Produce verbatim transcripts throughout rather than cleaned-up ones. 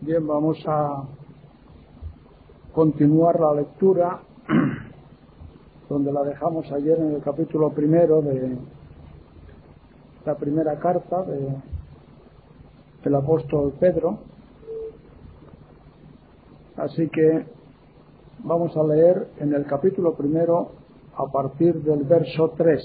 Bien, vamos a continuar la lectura donde la dejamos ayer en el capítulo primero de la primera carta de, del apóstol Pedro. Así que vamos a leer en el capítulo primero a partir del verso tres.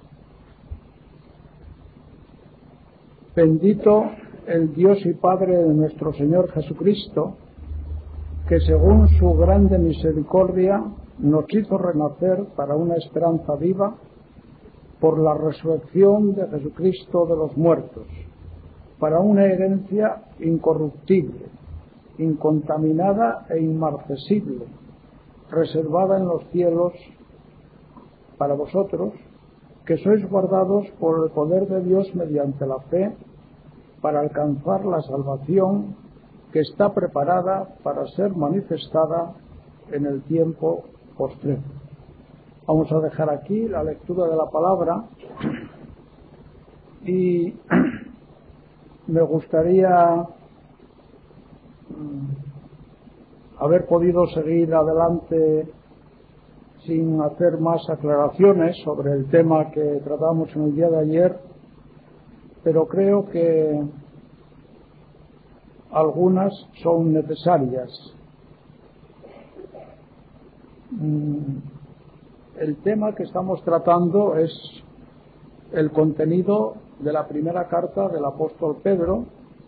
Bendito el Dios y Padre de nuestro Señor Jesucristo, que según su grande misericordia nos hizo renacer para una esperanza viva por la resurrección de Jesucristo de los muertos, para una herencia incorruptible, incontaminada e inmarcesible, reservada en los cielos para vosotros, que sois guardados por el poder de Dios mediante la fe, para alcanzar la salvación que está preparada para ser manifestada en el tiempo postrero. Vamos a dejar aquí la lectura de la palabra y me gustaría haber podido seguir adelante sin hacer más aclaraciones sobre el tema que tratamos en el día de ayer, pero creo que algunas son necesarias. El tema que estamos tratando es el contenido de la primera carta del apóstol Pedro.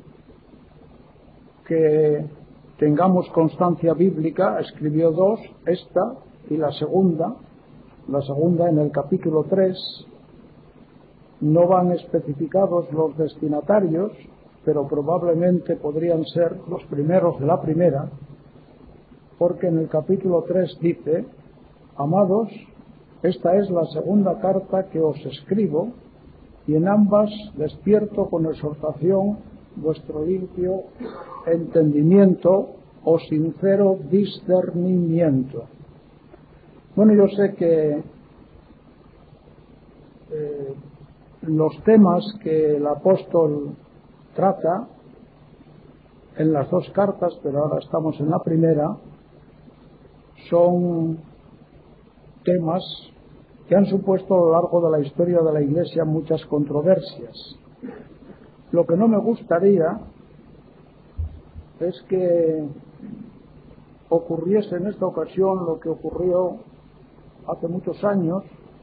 Que tengamos constancia bíblica, escribió dos, esta y la segunda, la segunda en el capítulo tres. No van especificados los destinatarios, pero probablemente podrían ser los primeros de la primera, porque en el capítulo tres dice: amados, esta es la segunda carta que os escribo, y en ambas despierto con exhortación vuestro limpio entendimiento o sincero discernimiento. Bueno, yo sé que eh, los temas que el apóstol trata en las dos cartas, pero ahora estamos en la primera, son temas que han supuesto a lo largo de la historia de la Iglesia muchas controversias. Lo que no me gustaría es que ocurriese en esta ocasión lo que ocurrió hace muchos años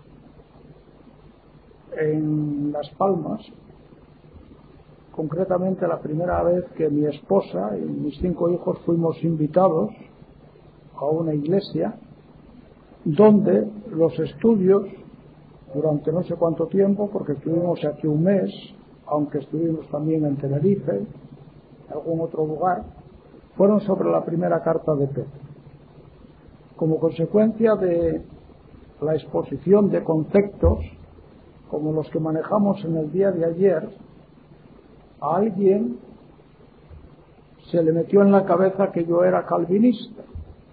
en Las Palmas, concretamente la primera vez que mi esposa y mis cinco hijos fuimos invitados a una iglesia donde los estudios durante no sé cuánto tiempo, porque estuvimos aquí un mes, aunque estuvimos también en Tenerife, en algún otro lugar, fueron sobre la primera carta de Pedro. Como consecuencia de la exposición de conceptos como los que manejamos en el día de ayer, a alguien se le metió en la cabeza que yo era calvinista,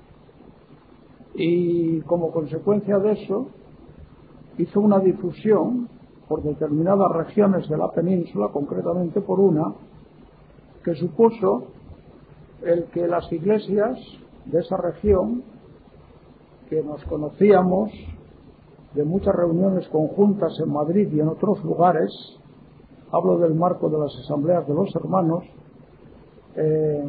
y como consecuencia de eso hizo una difusión por determinadas regiones de la península, concretamente por una, que supuso el que las iglesias de esa región, que nos conocíamos de muchas reuniones conjuntas en Madrid y en otros lugares, hablo del marco de las asambleas de los hermanos, eh,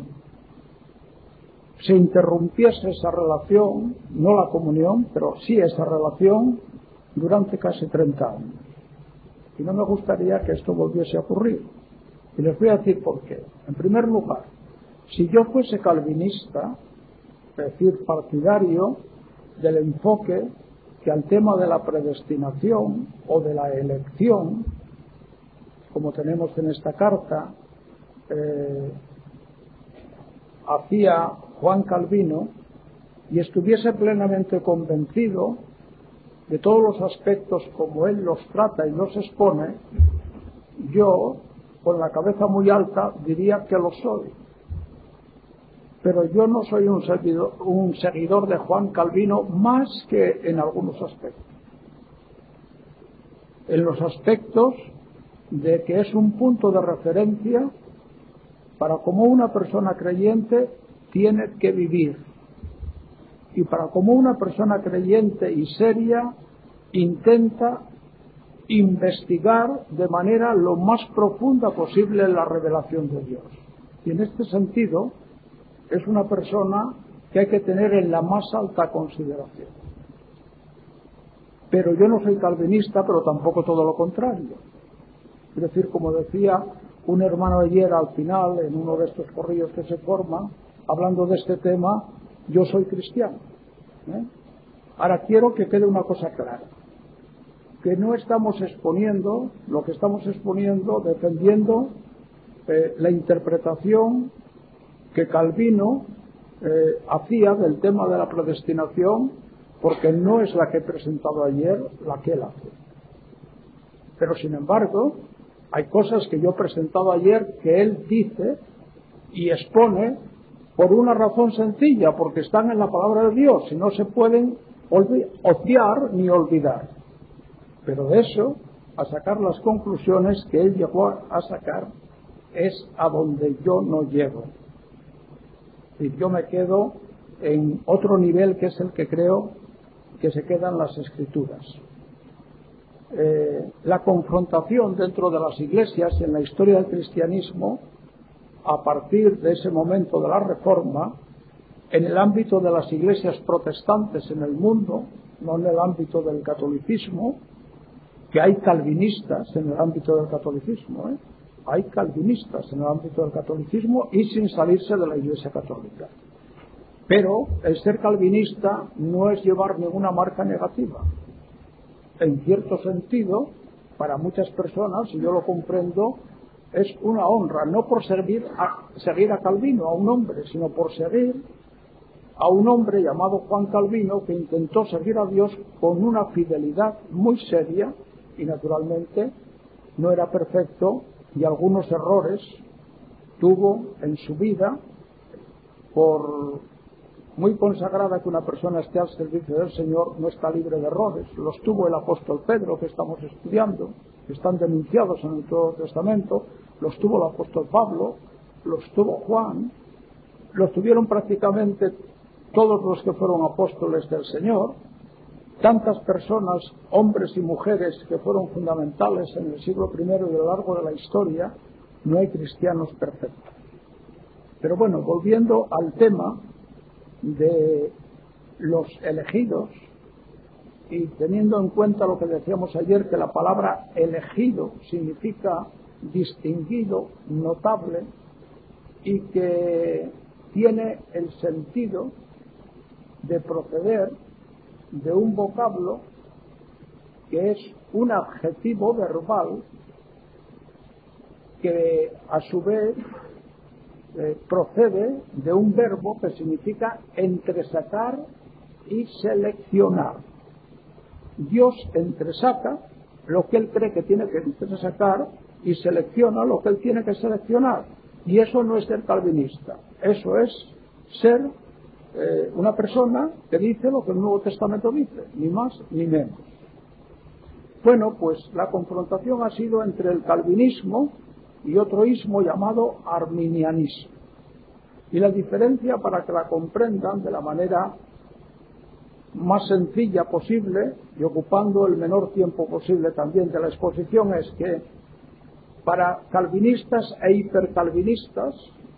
se interrumpiese esa relación, no la comunión, pero sí esa relación, durante casi treinta años. Y no me gustaría que esto volviese a ocurrir. Y les voy a decir por qué. En primer lugar, si yo fuese calvinista, es decir, partidario del enfoque que al tema de la predestinación o de la elección, como tenemos en esta carta, eh, hacía Juan Calvino, y estuviese plenamente convencido de todos los aspectos como él los trata y los expone, yo, con la cabeza muy alta, diría que lo soy. Pero yo no soy un seguidor, un seguidor de Juan Calvino más que en algunos aspectos. En los aspectos de que es un punto de referencia para cómo una persona creyente tiene que vivir y para cómo una persona creyente y seria intenta investigar de manera lo más profunda posible la revelación de Dios. Y en este sentido es una persona que hay que tener en la más alta consideración. Pero yo no soy calvinista, pero tampoco todo lo contrario. Es decir, como decía un hermano ayer al final, en uno de estos corrillos que se forman, hablando de este tema, yo soy cristiano. ¿eh? Ahora quiero que quede una cosa clara, que no estamos exponiendo, lo que estamos exponiendo, defendiendo eh, la interpretación que Calvino eh, hacía del tema de la predestinación, porque no es la que he presentado ayer la que él hace. Pero sin embargo, hay cosas que yo he presentado ayer que él dice y expone por una razón sencilla, porque están en la palabra de Dios y no se pueden obviar ni olvidar. Pero de eso, a sacar las conclusiones que él llegó a sacar, es a donde yo no llego. Y yo me quedo en otro nivel, que es el que creo que se quedan las Escrituras. Eh, la confrontación dentro de las iglesias en la historia del cristianismo, a partir de ese momento de la Reforma, en el ámbito de las iglesias protestantes en el mundo, no en el ámbito del catolicismo, que hay calvinistas en el ámbito del catolicismo, ¿eh? hay calvinistas en el ámbito del catolicismo y sin salirse de la Iglesia Católica. Pero el ser calvinista no es llevar ninguna marca negativa. En cierto sentido, para muchas personas, y yo lo comprendo, es una honra, no por servir a, seguir a Calvino, a un hombre, sino por seguir a un hombre llamado Juan Calvino, que intentó seguir a Dios con una fidelidad muy seria, y naturalmente no era perfecto, y algunos errores tuvo en su vida. Por muy consagrada que una persona esté al servicio del Señor, no está libre de errores. Los tuvo el apóstol Pedro, que estamos estudiando, que están denunciados en el Nuevo Testamento, los tuvo el apóstol Pablo, los tuvo Juan, los tuvieron prácticamente todos los que fueron apóstoles del Señor. Tantas personas, hombres y mujeres, que fueron fundamentales en el siglo primero y a lo largo de la historia, no hay cristianos perfectos. Pero bueno, volviendo al tema de los elegidos, y teniendo en cuenta lo que decíamos ayer, que la palabra elegido significa distinguido, notable, y que tiene el sentido de proceder de un vocablo que es un adjetivo verbal que a su vez eh, procede de un verbo que significa entresacar y seleccionar. Dios entresaca lo que él cree que tiene que entresacar y selecciona lo que él tiene que seleccionar. Y eso no es ser calvinista, eso es ser eh, una persona que dice lo que el Nuevo Testamento dice, ni más ni menos. Bueno, pues la confrontación ha sido entre el calvinismo y otro ismo llamado arminianismo. Y la diferencia, para que la comprendan de la manera más sencilla posible y ocupando el menor tiempo posible también de la exposición, es que para calvinistas e hipercalvinistas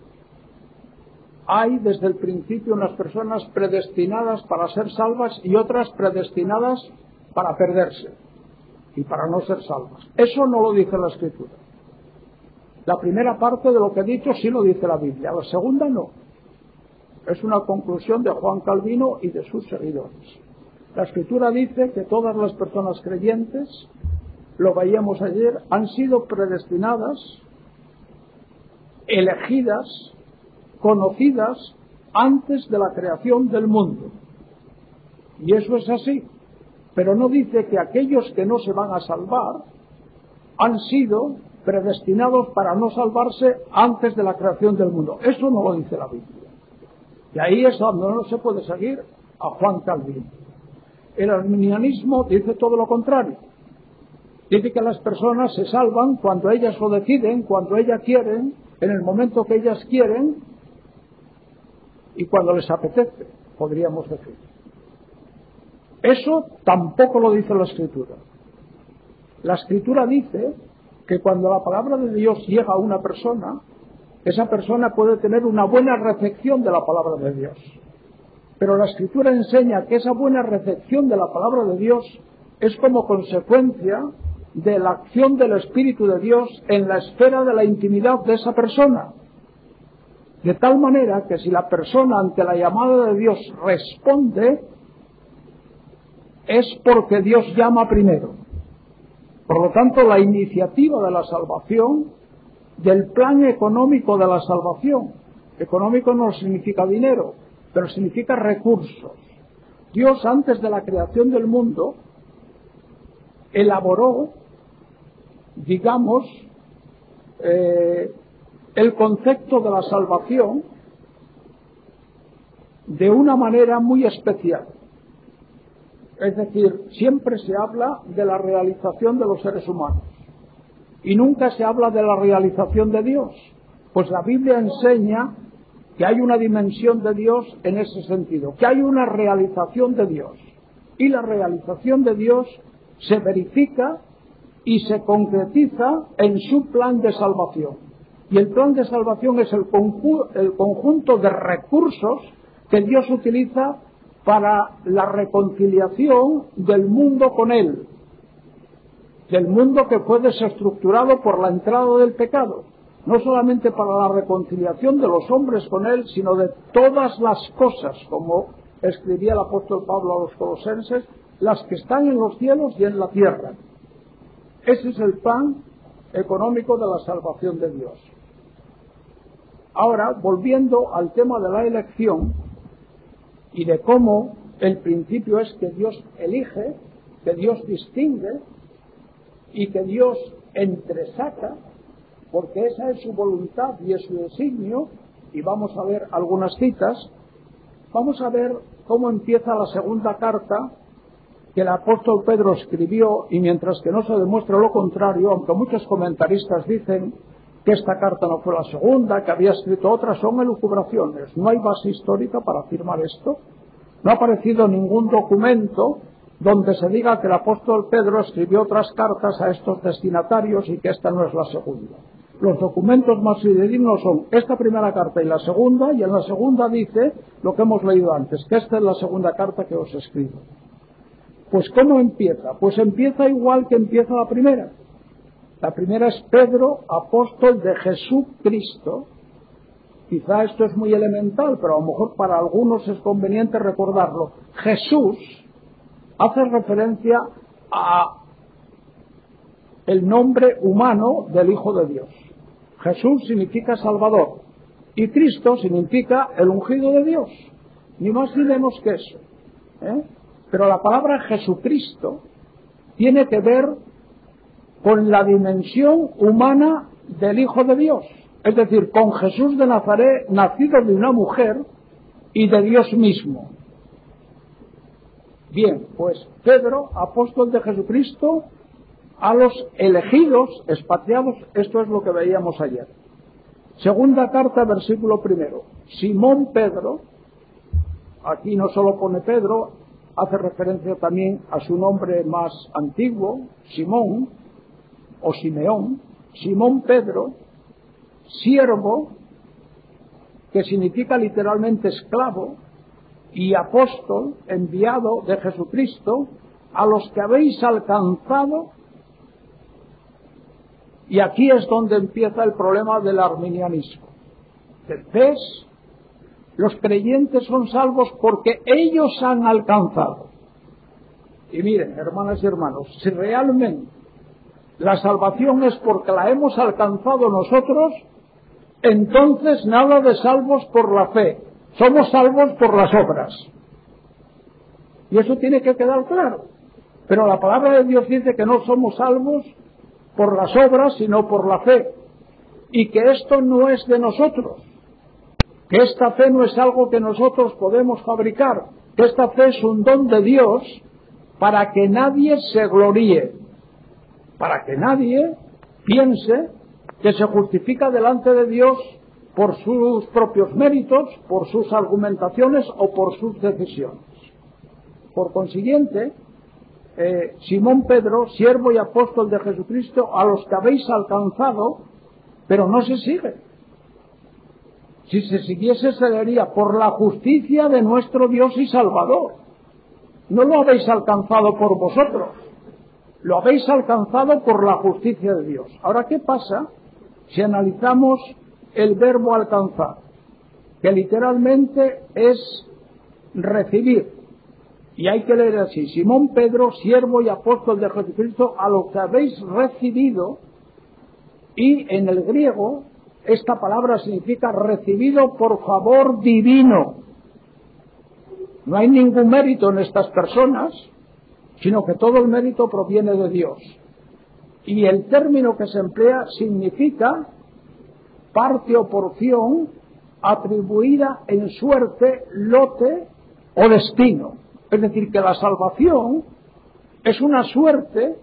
hay desde el principio unas personas predestinadas para ser salvas y otras predestinadas para perderse y para no ser salvas. Eso no lo dice la Escritura. La primera parte de lo que he dicho sí lo dice la Biblia, la segunda no. Es una conclusión de Juan Calvino y de sus seguidores. La Escritura dice que todas las personas creyentes, lo veíamos ayer, han sido predestinadas, elegidas, conocidas antes de la creación del mundo. Y eso es así. Pero no dice que aquellos que no se van a salvar han sido predestinados para no salvarse antes de la creación del mundo. Eso no lo dice la Biblia. Y ahí es donde no se puede seguir a Juan Calvino. El arminianismo dice todo lo contrario. Dice que las personas se salvan cuando ellas lo deciden, cuando ellas quieren, en el momento que ellas quieren y cuando les apetece, podríamos decir. Eso tampoco lo dice la Escritura. La Escritura dice que cuando la palabra de Dios llega a una persona, esa persona puede tener una buena recepción de la palabra de Dios. Pero la Escritura enseña que esa buena recepción de la palabra de Dios es como consecuencia de la acción del Espíritu de Dios en la esfera de la intimidad de esa persona. De tal manera que si la persona ante la llamada de Dios responde, es porque Dios llama primero. Por lo tanto, la iniciativa de la salvación, del plan económico de la salvación, económico no significa dinero, pero significa recursos. Dios, antes de la creación del mundo, elaboró, digamos, eh, el concepto de la salvación de una manera muy especial. Es decir, siempre se habla de la realización de los seres humanos y nunca se habla de la realización de Dios. Pues la Biblia enseña que hay una dimensión de Dios en ese sentido, que hay una realización de Dios. Y la realización de Dios se verifica y se concretiza en su plan de salvación. Y el plan de salvación es el, conju- el conjunto de recursos que Dios utiliza para la reconciliación del mundo con Él, del mundo que fue desestructurado por la entrada del pecado, no solamente para la reconciliación de los hombres con Él, sino de todas las cosas, como escribía el apóstol Pablo a los Colosenses, las que están en los cielos y en la tierra. Ese es el plan económico de la salvación de Dios. Ahora, volviendo al tema de la elección y de cómo el principio es que Dios elige, que Dios distingue y que Dios entresaca, porque esa es su voluntad y es su designio, y vamos a ver algunas citas. Vamos a ver cómo empieza la segunda carta que el apóstol Pedro escribió, y mientras que no se demuestra lo contrario, aunque muchos comentaristas dicen que esta carta no fue la segunda, que había escrito otra, son elucubraciones. No hay base histórica para afirmar esto. No ha aparecido ningún documento donde se diga que el apóstol Pedro escribió otras cartas a estos destinatarios y que esta no es la segunda. Los documentos más fidedignos son esta primera carta y la segunda, y en la segunda dice lo que hemos leído antes, que esta es la segunda carta que os escribo. Pues ¿cómo empieza? Pues empieza igual que empieza la primera. La primera es Pedro, apóstol de Jesucristo. Quizá esto es muy elemental, pero a lo mejor para algunos es conveniente recordarlo. Jesús hace referencia a el nombre humano del Hijo de Dios. Jesús significa Salvador y Cristo significa el ungido de Dios, ni más ni menos que eso, ¿eh? Pero la palabra Jesucristo tiene que ver con la dimensión humana del Hijo de Dios, es decir, con Jesús de Nazaret, nacido de una mujer y de Dios mismo. Bien, pues Pedro, apóstol de Jesucristo, a los elegidos, expatriados, esto es lo que veíamos ayer. Segunda carta, versículo primero. Simón Pedro, aquí no solo pone Pedro, hace referencia también a su nombre más antiguo, Simón, o Simeón. Simón Pedro, siervo, que significa literalmente esclavo, y apóstol, enviado de Jesucristo, a los que habéis alcanzado. Y aquí es donde empieza el problema del arminianismo. ¿Ves? Los creyentes son salvos porque ellos han alcanzado. Y miren, hermanas y hermanos, si realmente la salvación es porque la hemos alcanzado nosotros, entonces nada de salvos por la fe. Somos salvos por las obras. Y eso tiene que quedar claro. Pero la palabra de Dios dice que no somos salvos por las obras, sino por la fe. Y que esto no es de nosotros. Que esta fe no es algo que nosotros podemos fabricar. Que esta fe es un don de Dios para que nadie se gloríe. Para que nadie piense que se justifica delante de Dios por sus propios méritos, por sus argumentaciones o por sus decisiones. Por consiguiente, eh, Simón Pedro, siervo y apóstol de Jesucristo, a los que habéis alcanzado, pero no se sigue. Si se siguiese, se leería por la justicia de nuestro Dios y Salvador. No lo habéis alcanzado por vosotros, lo habéis alcanzado por la justicia de Dios. Ahora, ¿qué pasa si analizamos el verbo alcanzar? Que literalmente es recibir. Y hay que leer así: Simón Pedro, siervo y apóstol de Jesucristo, a lo que habéis recibido. Y en el griego esta palabra significa recibido por favor divino. No hay ningún mérito en estas personas, sino que todo el mérito proviene de Dios. Y el término que se emplea significa parte o porción atribuida en suerte, lote o destino. Es decir, que la salvación es una suerte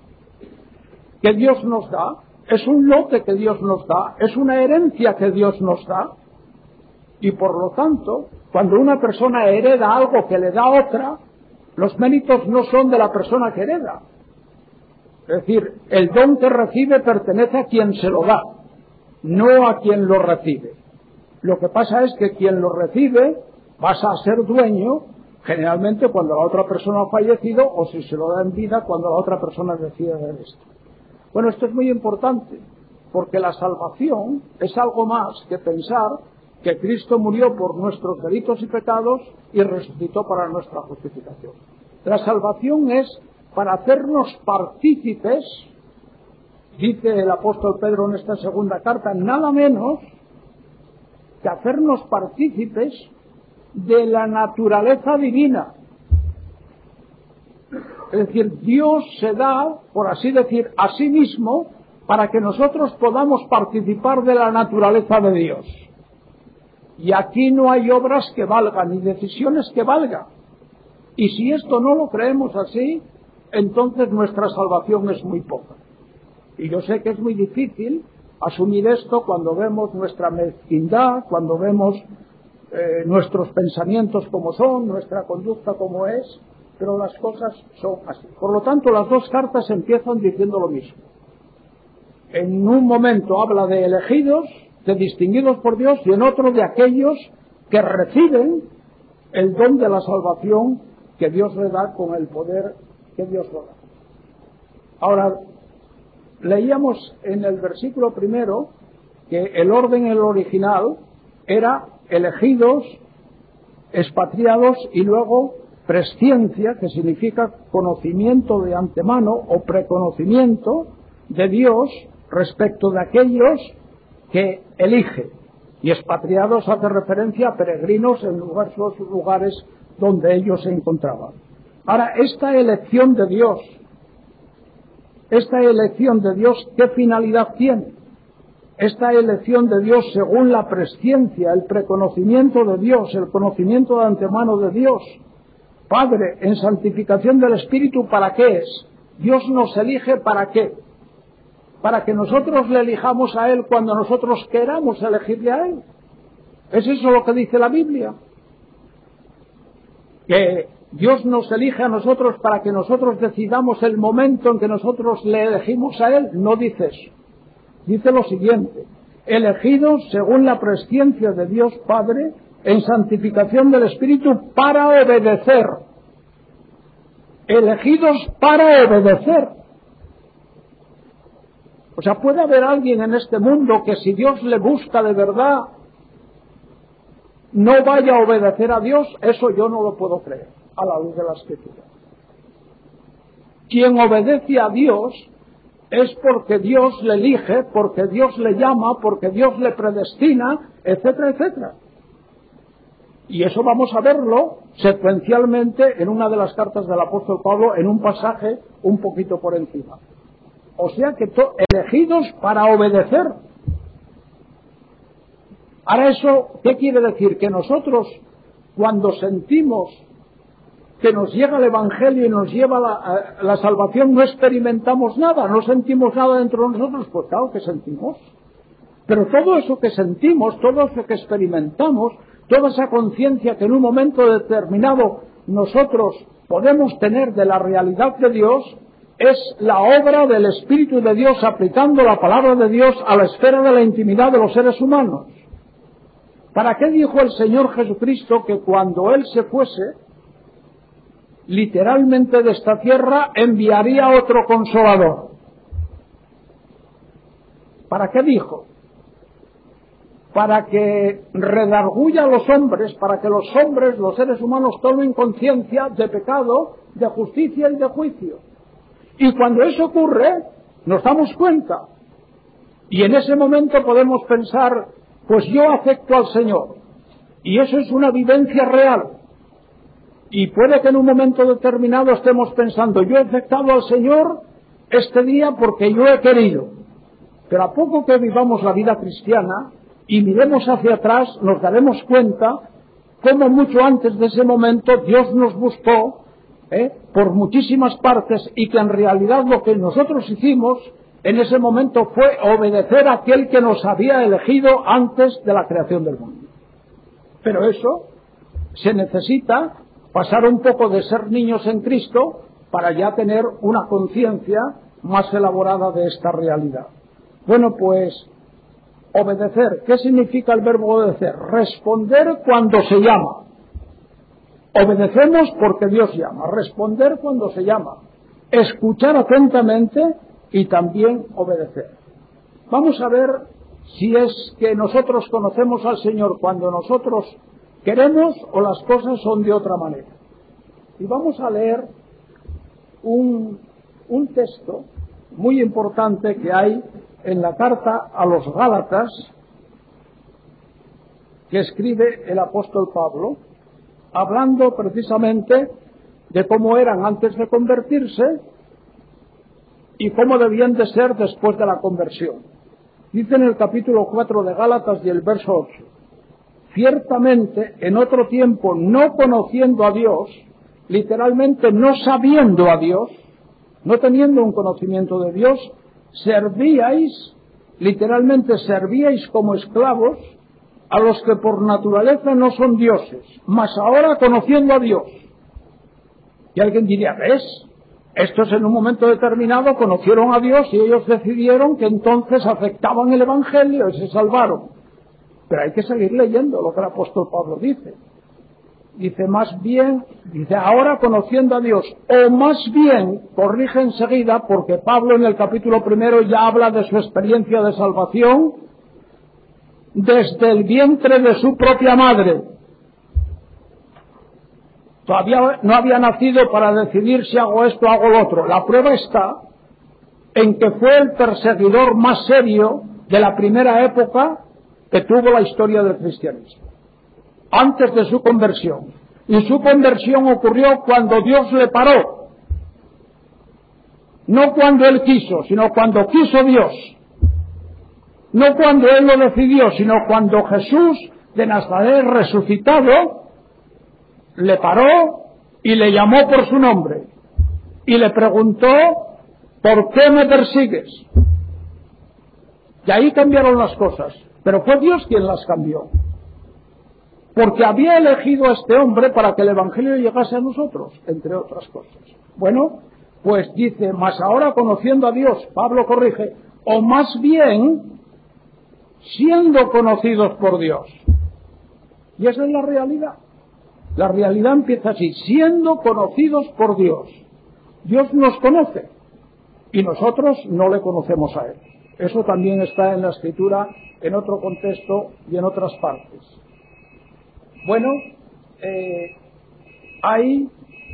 que Dios nos da, es un lote que Dios nos da, es una herencia que Dios nos da, y por lo tanto, cuando una persona hereda algo que le da otra, los méritos no son de la persona que hereda. Es decir, el don que recibe pertenece a quien se lo da, no a quien lo recibe. Lo que pasa es que quien lo recibe pasa a ser dueño, generalmente cuando la otra persona ha fallecido, o si se lo da en vida, cuando la otra persona decide hacer esto. Bueno, esto es muy importante, porque la salvación es algo más que pensar que Cristo murió por nuestros delitos y pecados y resucitó para nuestra justificación. La salvación es para hacernos partícipes, dice el apóstol Pedro en esta segunda carta, nada menos que hacernos partícipes de la naturaleza divina. Es decir, Dios se da, por así decir, a sí mismo para que nosotros podamos participar de la naturaleza de Dios. Y aquí no hay obras que valgan, ni decisiones que valgan. Y si esto no lo creemos así, entonces nuestra salvación es muy poca. Y yo sé que es muy difícil asumir esto cuando vemos nuestra mezquindad, cuando vemos eh, nuestros pensamientos como son, nuestra conducta como es, pero las cosas son así. Por lo tanto, las dos cartas empiezan diciendo lo mismo. En un momento habla de elegidos, de distinguidos por Dios, y en otro de aquellos que reciben el don de la salvación que Dios le da con el poder que Dios lo da. Ahora, leíamos en el versículo primero que el orden en el original era elegidos, expatriados y luego presciencia, que significa conocimiento de antemano o preconocimiento de Dios respecto de aquellos que elige. Y expatriados hace referencia a peregrinos en lugares, los lugares donde ellos se encontraban. Ahora, esta elección de Dios, esta elección de Dios, ¿qué finalidad tiene? Esta elección de Dios según la presciencia, el preconocimiento de Dios, el conocimiento de antemano de Dios, Padre, en santificación del Espíritu, ¿para qué es? Dios nos elige ¿para qué? Para que nosotros le elijamos a Él cuando nosotros queramos elegirle a Él. ¿Es eso lo que dice la Biblia? Que Dios nos elige a nosotros para que nosotros decidamos el momento en que nosotros le elegimos a Él. No dice eso. Dice lo siguiente: elegidos según la presciencia de Dios Padre, en santificación del Espíritu, para obedecer. Elegidos para obedecer. O sea, puede haber alguien en este mundo que si Dios le busca de verdad, no vaya a obedecer a Dios. Eso yo no lo puedo creer, a la luz de la Escritura. Quien obedece a Dios es porque Dios le elige, porque Dios le llama, porque Dios le predestina, etcétera, etcétera. Y eso vamos a verlo secuencialmente en una de las cartas del apóstol Pablo, en un pasaje un poquito por encima. O sea que to- elegidos para obedecer. Ahora, eso, ¿qué quiere decir? Que nosotros, cuando sentimos que nos llega el Evangelio y nos lleva la, a la salvación, no experimentamos nada, no sentimos nada dentro de nosotros? Pues claro que sentimos. Pero todo eso que sentimos, todo eso que experimentamos, toda esa conciencia que en un momento determinado nosotros podemos tener de la realidad de Dios, es la obra del Espíritu de Dios aplicando la palabra de Dios a la esfera de la intimidad de los seres humanos. ¿Para qué dijo el Señor Jesucristo que cuando Él se fuese, literalmente de esta tierra, enviaría otro consolador? ¿Para qué dijo? Para que redarguya a los hombres, para que los hombres, los seres humanos, tomen conciencia de pecado, de justicia y de juicio. Y cuando eso ocurre, nos damos cuenta. Y en ese momento podemos pensar, pues yo acepto al Señor. Y eso es una vivencia real. Y puede que en un momento determinado estemos pensando, yo he aceptado al Señor este día porque yo he querido. Pero a poco que vivamos la vida cristiana y miremos hacia atrás, nos daremos cuenta cómo mucho antes de ese momento Dios nos buscó ¿eh? por muchísimas partes, y que en realidad lo que nosotros hicimos en ese momento fue obedecer a aquel que nos había elegido antes de la creación del mundo. Pero eso se necesita pasar un poco de ser niños en Cristo para ya tener una conciencia más elaborada de esta realidad. Bueno, pues obedecer. ¿Qué significa el verbo obedecer? Responder cuando se llama. Obedecemos porque Dios llama. Responder cuando se llama. Escuchar atentamente y también obedecer. Vamos a ver si es que nosotros conocemos al Señor cuando nosotros queremos o las cosas son de otra manera. Y vamos a leer un, un texto muy importante que hay en la carta a los Gálatas que escribe el apóstol Pablo, hablando precisamente de cómo eran antes de convertirse y cómo debían de ser después de la conversión. Dice en el capítulo cuatro de Gálatas y el verso ocho: ciertamente en otro tiempo, no conociendo a Dios, literalmente no sabiendo a Dios, no teniendo un conocimiento de Dios, servíais, literalmente servíais como esclavos a los que por naturaleza no son dioses, mas ahora conociendo a Dios. Y alguien diría, ¿ves? Estos en un momento determinado conocieron a Dios y ellos decidieron que entonces aceptaban el Evangelio y se salvaron. Pero hay que seguir leyendo lo que el apóstol Pablo dice. Dice, más bien, dice, ahora conociendo a Dios, o más bien, corrige enseguida, porque Pablo en el capítulo primero ya habla de su experiencia de salvación desde el vientre de su propia madre. Todavía no había nacido para decidir si hago esto o hago lo otro. La prueba está en que fue el perseguidor más serio de la primera época que tuvo la historia del cristianismo, antes de su conversión. Y su conversión ocurrió cuando Dios le paró. No cuando él quiso, sino cuando quiso Dios. No cuando él lo decidió, sino cuando Jesús de Nazaret resucitado le paró y le llamó por su nombre. Y le preguntó, ¿por qué me persigues? Y ahí cambiaron las cosas. Pero fue Dios quien las cambió. Porque había elegido a este hombre para que el Evangelio llegase a nosotros, entre otras cosas. Bueno, pues dice, mas ahora conociendo a Dios, Pablo corrige, o más bien, siendo conocidos por Dios. Y esa es la realidad. La realidad empieza así, siendo conocidos por Dios. Dios nos conoce y nosotros no le conocemos a Él. Eso también está en la Escritura, en otro contexto y en otras partes. Bueno, eh, hay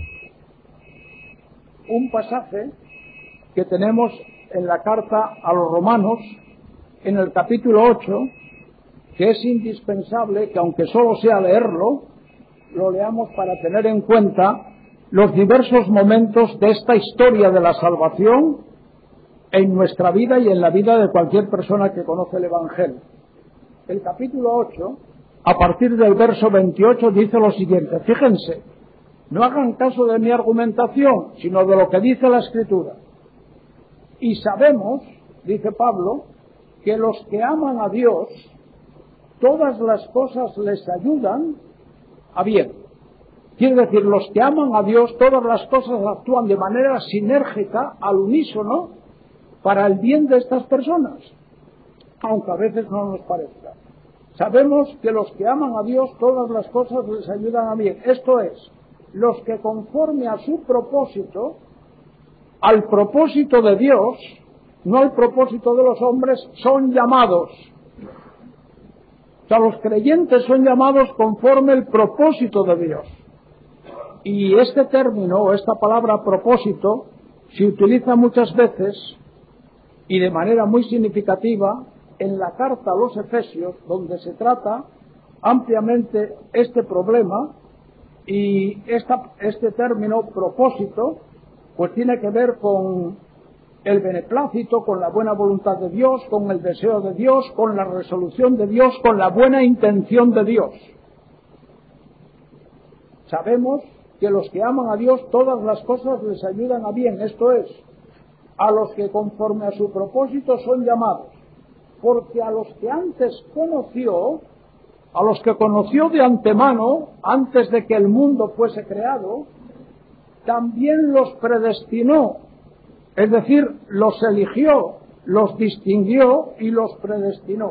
un pasaje que tenemos en la carta a los Romanos, en el capítulo ocho, que es indispensable que, aunque solo sea leerlo, lo leamos para tener en cuenta los diversos momentos de esta historia de la salvación en nuestra vida y en la vida de cualquier persona que conoce el Evangelio. El capítulo ocho, a partir del verso veintiocho, dice lo siguiente. Fíjense, No hagan caso de mi argumentación, sino de lo que dice la Escritura. Y sabemos, dice Pablo, que los que aman a Dios, todas las cosas les ayudan a bien. Quiere decir, los que aman a Dios, todas las cosas actúan de manera sinérgica, al unísono, para el bien de estas personas, aunque a veces no nos parezca. Sabemos que los que aman a Dios, todas las cosas les ayudan a bien. Esto es, los que conforme a su propósito, al propósito de Dios, no al propósito de los hombres, son llamados. O sea, los creyentes son llamados conforme al propósito de Dios. Y este término, o esta palabra propósito, se utiliza muchas veces y de manera muy significativa en la carta a los Efesios, donde se trata ampliamente este problema, y esta, este término propósito pues tiene que ver con el beneplácito, con la buena voluntad de Dios, con el deseo de Dios, con la resolución de Dios, con la buena intención de Dios. Sabemos que los que aman a Dios, todas las cosas les ayudan a bien, esto es, a los que conforme a su propósito son llamados, porque a los que antes conoció, a los que conoció de antemano, antes de que el mundo fuese creado, también los predestinó, es decir, los eligió, los distinguió y los predestinó,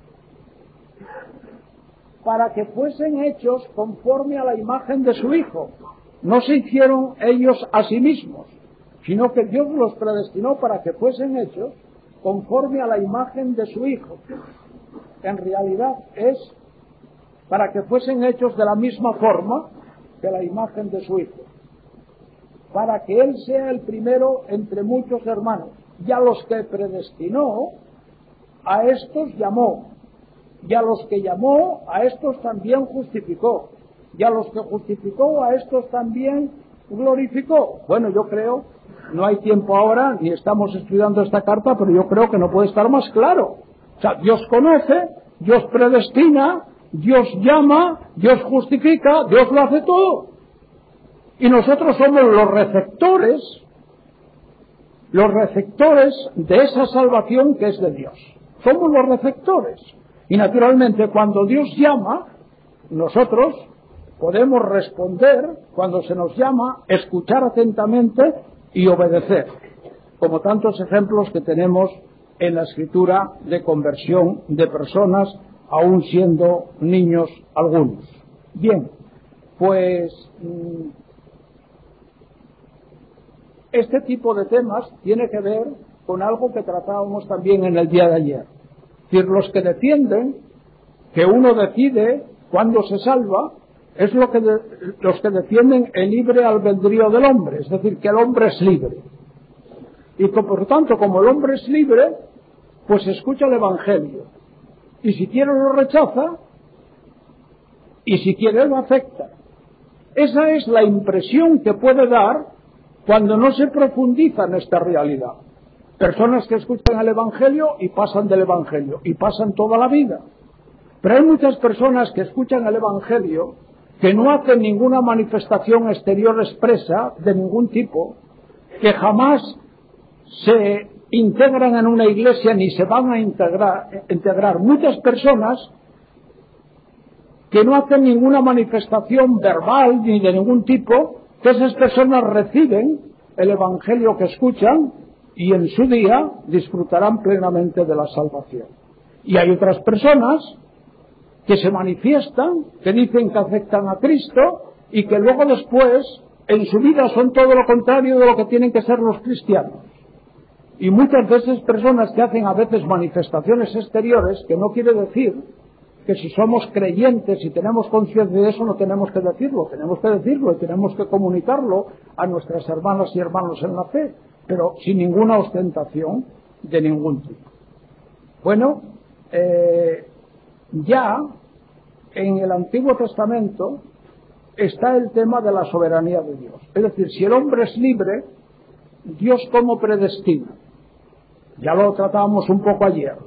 para que fuesen hechos conforme a la imagen de su Hijo. No se hicieron ellos a sí mismos, sino que Dios los predestinó para que fuesen hechos conforme a la imagen de su Hijo. En realidad es para que fuesen hechos de la misma forma que la imagen de su Hijo, para que Él sea el primero entre muchos hermanos. Y a los que predestinó, a estos llamó, y a los que llamó, a estos también justificó, y a los que justificó, a estos también glorificó. Bueno, yo creo, no hay tiempo ahora, ni estamos estudiando esta carta, pero yo creo que no puede estar más claro. O sea, Dios conoce, Dios predestina, Dios llama, Dios justifica, Dios lo hace todo. Y nosotros somos los receptores, los receptores de esa salvación que es de Dios. Somos los receptores. Y naturalmente cuando Dios llama, nosotros podemos responder, cuando se nos llama, escuchar atentamente y obedecer, como tantos ejemplos que tenemos en la Escritura de conversión de personas, aún siendo niños algunos. Bien, pues este tipo de temas tiene que ver con algo que tratábamos también en el día de ayer. Es decir, los que defienden que uno decide cuándo se salva, es lo que de, los que defienden el libre albedrío del hombre, es decir, que el hombre es libre. Y que, por tanto, como el hombre es libre, pues escucha el Evangelio. Y si quiere lo rechaza, y si quiere lo acepta. Esa es la impresión que puede dar cuando no se profundiza en esta realidad. Personas que escuchan el Evangelio y pasan del Evangelio, y pasan toda la vida. Pero hay muchas personas que escuchan el Evangelio que no hacen ninguna manifestación exterior expresa de ningún tipo, que jamás se integran en una iglesia ni se van a integrar, integrar. Muchas personas que no hacen ninguna manifestación verbal ni de ningún tipo, que esas personas reciben el Evangelio que escuchan y en su día disfrutarán plenamente de la salvación. Y hay otras personas que se manifiestan, que dicen que aceptan a Cristo y que luego después en su vida son todo lo contrario de lo que tienen que ser los cristianos. Y muchas veces personas que hacen a veces manifestaciones exteriores, que no quiere decir que si somos creyentes y tenemos conciencia de eso no tenemos que decirlo, tenemos que decirlo y tenemos que comunicarlo a nuestras hermanas y hermanos en la fe, pero sin ninguna ostentación de ningún tipo. Bueno, eh, ya en el Antiguo Testamento está el tema de la soberanía de Dios. Es decir, si el hombre es libre, Dios cómo predestina. Ya lo tratábamos un poco ayer, ¿no?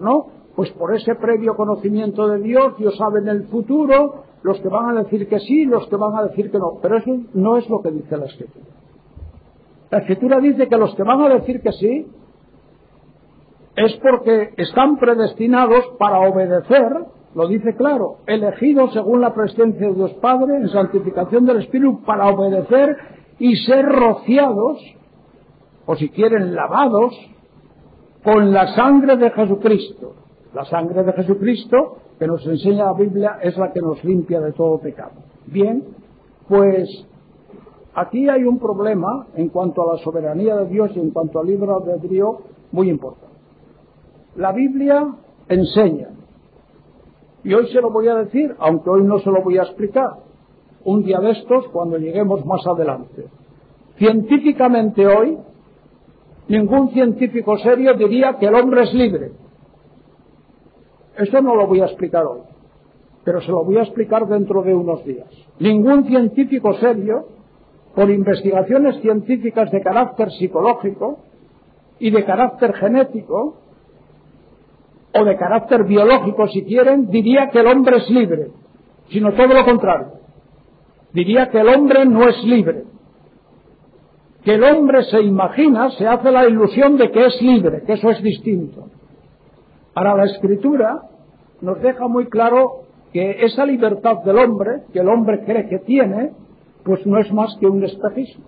Pues por ese previo conocimiento de Dios, Dios sabe en el futuro los que van a decir que sí, los que van a decir que no. Pero eso no es lo que dice la Escritura. La Escritura dice que los que van a decir que sí es porque están predestinados para obedecer, lo dice claro, elegidos según la presencia de Dios Padre en santificación del Espíritu para obedecer y ser rociados, o si quieren lavados, con la sangre de Jesucristo. La sangre de Jesucristo, que nos enseña la Biblia, es la que nos limpia de todo pecado. Bien, pues aquí hay un problema en cuanto a la soberanía de Dios y en cuanto al libre albedrío muy importante. La Biblia enseña, y hoy se lo voy a decir, aunque hoy no se lo voy a explicar, un día de estos cuando lleguemos más adelante. Científicamente hoy, ningún científico serio diría que el hombre es libre. Esto no lo voy a explicar hoy, pero se lo voy a explicar dentro de unos días. Ningún científico serio, por investigaciones científicas de carácter psicológico y de carácter genético, o de carácter biológico si quieren, diría que el hombre es libre, sino todo lo contrario. Diría que el hombre no es libre. Que el hombre se imagina, se hace la ilusión de que es libre, que eso es distinto. Ahora la Escritura nos deja muy claro que esa libertad del hombre, que el hombre cree que tiene, pues no es más que un espejismo.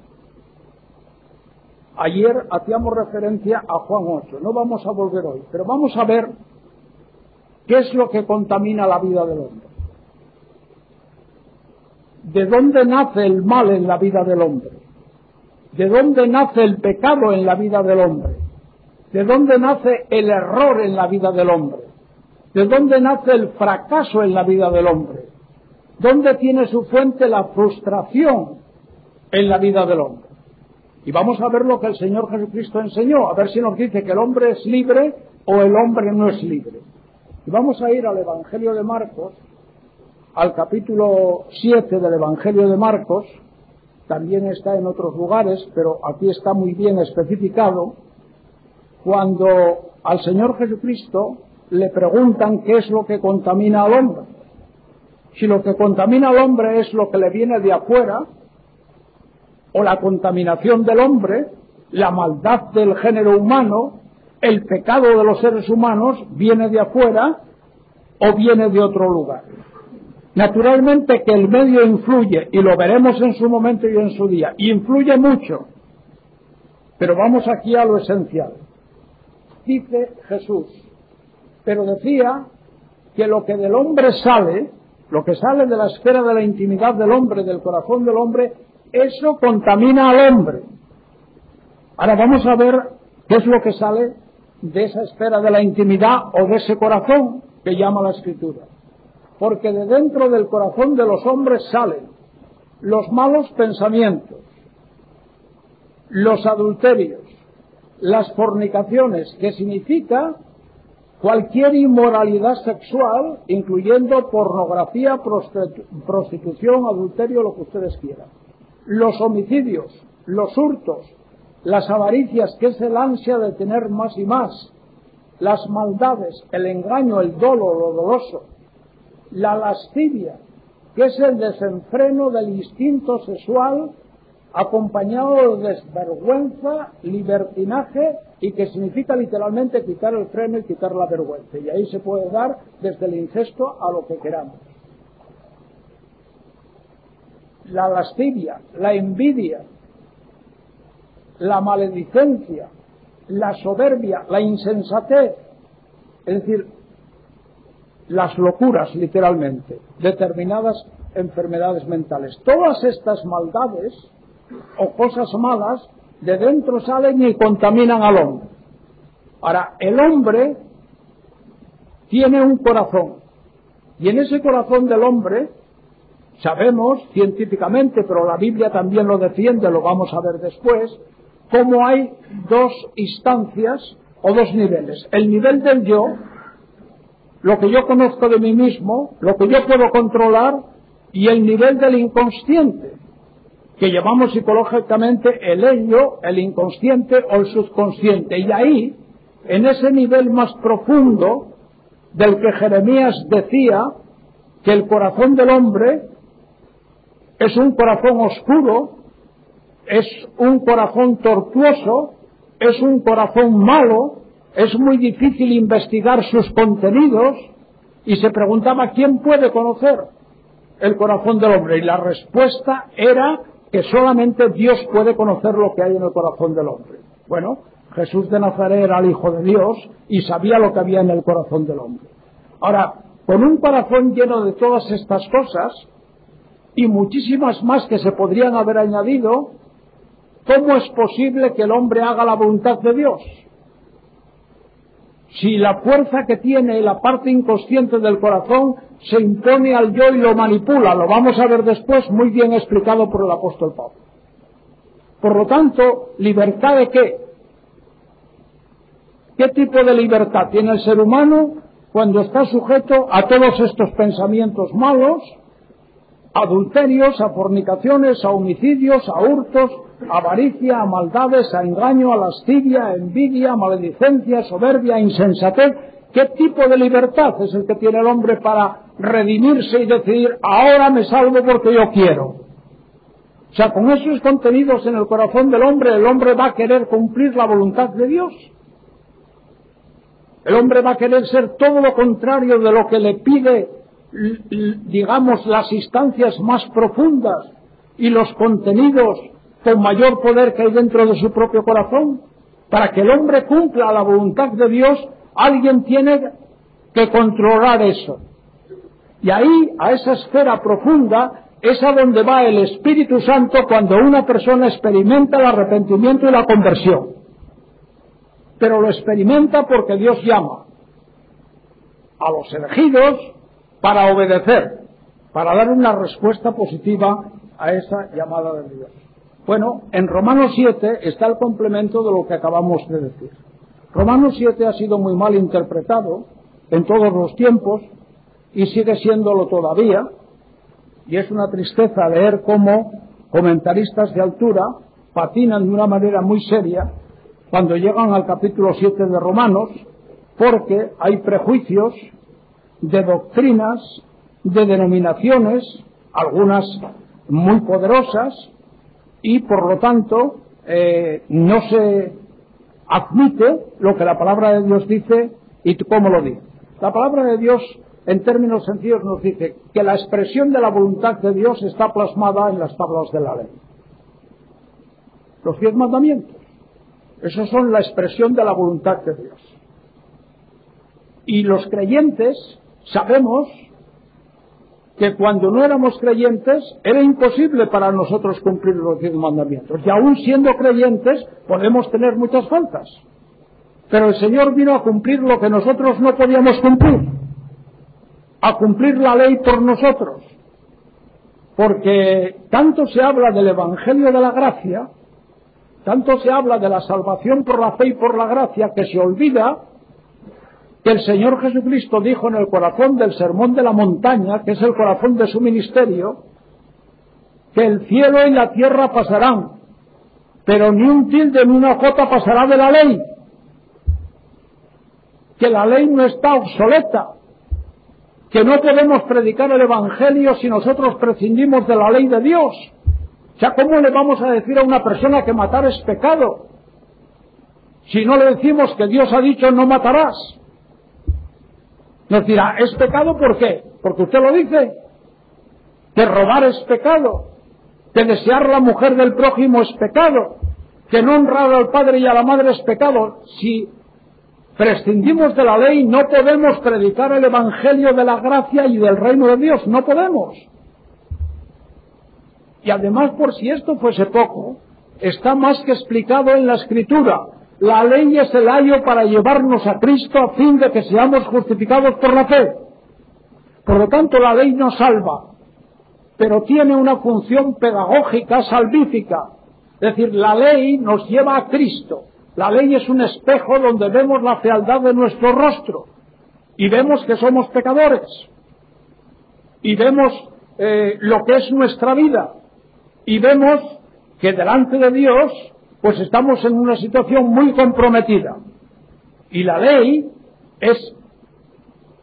Ayer hacíamos referencia a Juan ocho, no vamos a volver hoy, pero vamos a ver qué es lo que contamina la vida del hombre. ¿De dónde nace el mal en la vida del hombre? ¿De dónde nace el pecado en la vida del hombre? ¿De dónde nace el error en la vida del hombre? ¿De dónde nace el fracaso en la vida del hombre? ¿Dónde tiene su fuente la frustración en la vida del hombre? Y vamos a ver lo que el Señor Jesucristo enseñó, a ver si nos dice que el hombre es libre o el hombre no es libre. Y vamos a ir al Evangelio de Marcos, al capítulo siete del Evangelio de Marcos. También está en otros lugares, pero aquí está muy bien especificado, cuando al Señor Jesucristo le preguntan qué es lo que contamina al hombre. Si lo que contamina al hombre es lo que le viene de afuera, o la contaminación del hombre, la maldad del género humano, el pecado de los seres humanos, viene de afuera o viene de otro lugar. Naturalmente que el medio influye, y lo veremos en su momento y en su día, y influye mucho, pero vamos aquí a lo esencial. Dice Jesús, pero decía que lo que del hombre sale, lo que sale de la esfera de la intimidad del hombre, del corazón del hombre, eso contamina al hombre. Ahora vamos a ver qué es lo que sale de esa esfera de la intimidad o de ese corazón que llama la Escritura. Porque de dentro del corazón de los hombres salen los malos pensamientos, los adulterios, las fornicaciones, que significa cualquier inmoralidad sexual, incluyendo pornografía, prostitución, adulterio, lo que ustedes quieran. Los homicidios, los hurtos, las avaricias, que es el ansia de tener más y más, las maldades, el engaño, el dolo, lo doloso, la lascivia, que es el desenfreno del instinto sexual acompañado de desvergüenza, libertinaje, y que significa literalmente quitar el freno y quitar la vergüenza. Y ahí se puede dar desde el incesto a lo que queramos. La lascivia, la envidia, la maledicencia, la soberbia, la insensatez, es decir, las locuras, literalmente, determinadas enfermedades mentales. Todas estas maldades o cosas malas de dentro salen y contaminan al hombre. Ahora, el hombre tiene un corazón, y en ese corazón del hombre sabemos científicamente, pero la Biblia también lo defiende, lo vamos a ver después, cómo hay dos instancias o dos niveles. El nivel del yo, lo que yo conozco de mí mismo, lo que yo puedo controlar, y el nivel del inconsciente, que llamamos psicológicamente el ello, el inconsciente o el subconsciente. Y ahí, en ese nivel más profundo, del que Jeremías decía que el corazón del hombre es un corazón oscuro, es un corazón tortuoso, es un corazón malo, es muy difícil investigar sus contenidos, y se preguntaba quién puede conocer el corazón del hombre, y la respuesta era que solamente Dios puede conocer lo que hay en el corazón del hombre. Bueno, Jesús de Nazaret era el Hijo de Dios y sabía lo que había en el corazón del hombre. Ahora, con un corazón lleno de todas estas cosas y muchísimas más que se podrían haber añadido, ¿cómo es posible que el hombre haga la voluntad de Dios? Si la fuerza que tiene la parte inconsciente del corazón se impone al yo y lo manipula, lo vamos a ver después, muy bien explicado por el apóstol Pablo. Por lo tanto, ¿libertad de qué? ¿Qué tipo de libertad tiene el ser humano cuando está sujeto a todos estos pensamientos malos, a adulterios, a fornicaciones, a homicidios, a hurtos, a avaricia, a maldades, a engaño, a lascivia, a envidia, a maledicencia, soberbia, a insensatez? ¿Qué tipo de libertad es el que tiene el hombre para redimirse y decidir, ahora me salvo porque yo quiero? O sea, con esos contenidos en el corazón del hombre, el hombre va a querer cumplir la voluntad de Dios. El hombre va a querer ser todo lo contrario de lo que le pide, digamos, las instancias más profundas y los contenidos con mayor poder que hay dentro de su propio corazón. Para que el hombre cumpla la voluntad de Dios, alguien tiene que controlar eso. Y ahí, a esa esfera profunda, es a donde va el Espíritu Santo cuando una persona experimenta el arrepentimiento y la conversión. Pero lo experimenta porque Dios llama a los elegidos para obedecer, para dar una respuesta positiva a esa llamada de Dios. Bueno, en Romanos siete está el complemento de lo que acabamos de decir. Romanos siete ha sido muy mal interpretado en todos los tiempos y sigue siéndolo todavía, y es una tristeza leer cómo comentaristas de altura patinan de una manera muy seria cuando llegan al capítulo siete de Romanos, porque hay prejuicios de doctrinas, de denominaciones, algunas muy poderosas, y por lo tanto eh, no se admite lo que la palabra de Dios dice y cómo lo dice. La palabra de Dios, en términos sencillos, nos dice que la expresión de la voluntad de Dios está plasmada en las tablas de la ley. Los diez mandamientos. Esos son la expresión de la voluntad de Dios. Y los creyentes sabemos que cuando no éramos creyentes era imposible para nosotros cumplir los diez mandamientos. Y aún siendo creyentes podemos tener muchas faltas. Pero el Señor vino a cumplir lo que nosotros no podíamos cumplir. A cumplir la ley por nosotros. Porque tanto se habla del Evangelio de la gracia, tanto se habla de la salvación por la fe y por la gracia, que se olvida que el Señor Jesucristo dijo en el corazón del Sermón de la Montaña, que es el corazón de su ministerio, que el cielo y la tierra pasarán, pero ni un tilde ni una jota pasará de la ley, que la ley no está obsoleta, que no podemos predicar el Evangelio si nosotros prescindimos de la ley de Dios. O sea, ¿cómo le vamos a decir a una persona que matar es pecado? Si no le decimos que Dios ha dicho no matarás. Nos dirá, ¿es pecado por qué? Porque usted lo dice. Que robar es pecado. Que desear la mujer del prójimo es pecado. Que no honrar al padre y a la madre es pecado. Si prescindimos de la ley, no podemos predicar el Evangelio de la gracia y del reino de Dios. No podemos. Y además, por si esto fuese poco, está más que explicado en la Escritura. La ley es el ayo para llevarnos a Cristo a fin de que seamos justificados por la fe. Por lo tanto, la ley nos salva, pero tiene una función pedagógica, salvífica. Es decir, la ley nos lleva a Cristo. La ley es un espejo donde vemos la fealdad de nuestro rostro y vemos que somos pecadores y vemos eh, lo que es nuestra vida. Y vemos que delante de Dios, pues estamos en una situación muy comprometida. Y la ley es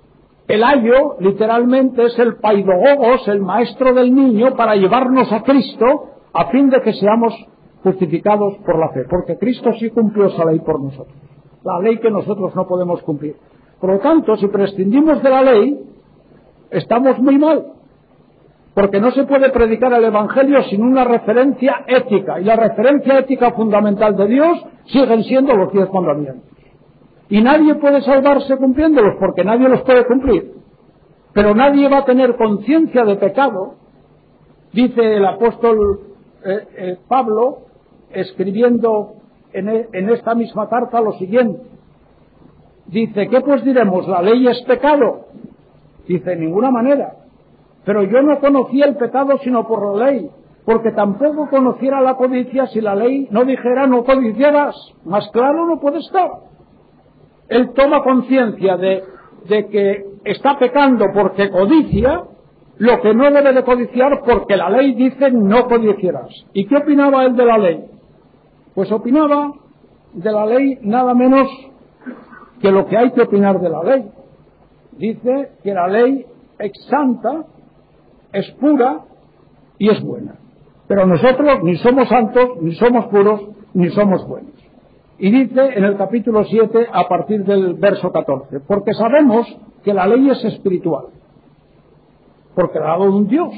El ayo, literalmente, es el paidogogos, el maestro del niño, para llevarnos a Cristo, a fin de que seamos justificados por la fe, porque Cristo sí cumplió esa ley por nosotros, la ley que nosotros no podemos cumplir. Por lo tanto, si prescindimos de la ley, estamos muy mal, porque no se puede predicar el Evangelio sin una referencia ética, y la referencia ética fundamental de Dios siguen siendo los diez mandamientos. Y nadie puede salvarse cumpliéndolos, porque nadie los puede cumplir. Pero nadie va a tener conciencia de pecado, dice el apóstol eh, eh, Pablo, escribiendo en, e, en esta misma carta lo siguiente. Dice, ¿qué pues diremos? ¿La ley es pecado? Dice, en ninguna manera. Pero yo no conocía el pecado sino por la ley, porque tampoco conociera la codicia si la ley no dijera no codiciarás. Más claro no puede estar. Él toma conciencia de, de que está pecando porque codicia lo que no debe de codiciar, porque la ley dice no codiciarás. ¿Y qué opinaba él de la ley? Pues opinaba de la ley nada menos que lo que hay que opinar de la ley. Dice que la ley es santa, es pura y es buena. Pero nosotros ni somos santos, ni somos puros, ni somos buenos. Y dice en el capítulo siete, a partir del verso catorce, porque sabemos que la ley es espiritual, porque la ha dado un Dios,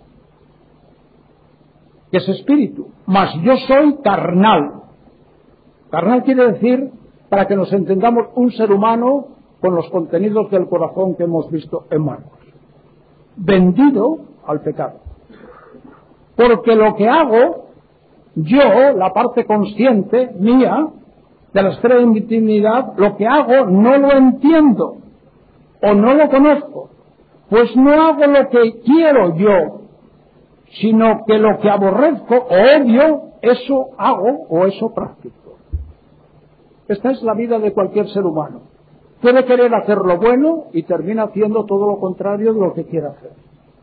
que es espíritu, mas yo soy carnal. Carnal quiere decir, para que nos entendamos, un ser humano con los contenidos del corazón que hemos visto en Marcos, vendido al pecado. Porque lo que hago, yo, la parte consciente mía, de la esfera de intimidad, lo que hago no lo entiendo, o no lo conozco, pues no hago lo que quiero yo, sino que lo que aborrezco o odio, eso hago o eso practico. Esta es la vida de cualquier ser humano. Puede querer hacer lo bueno y termina haciendo todo lo contrario de lo que quiere hacer.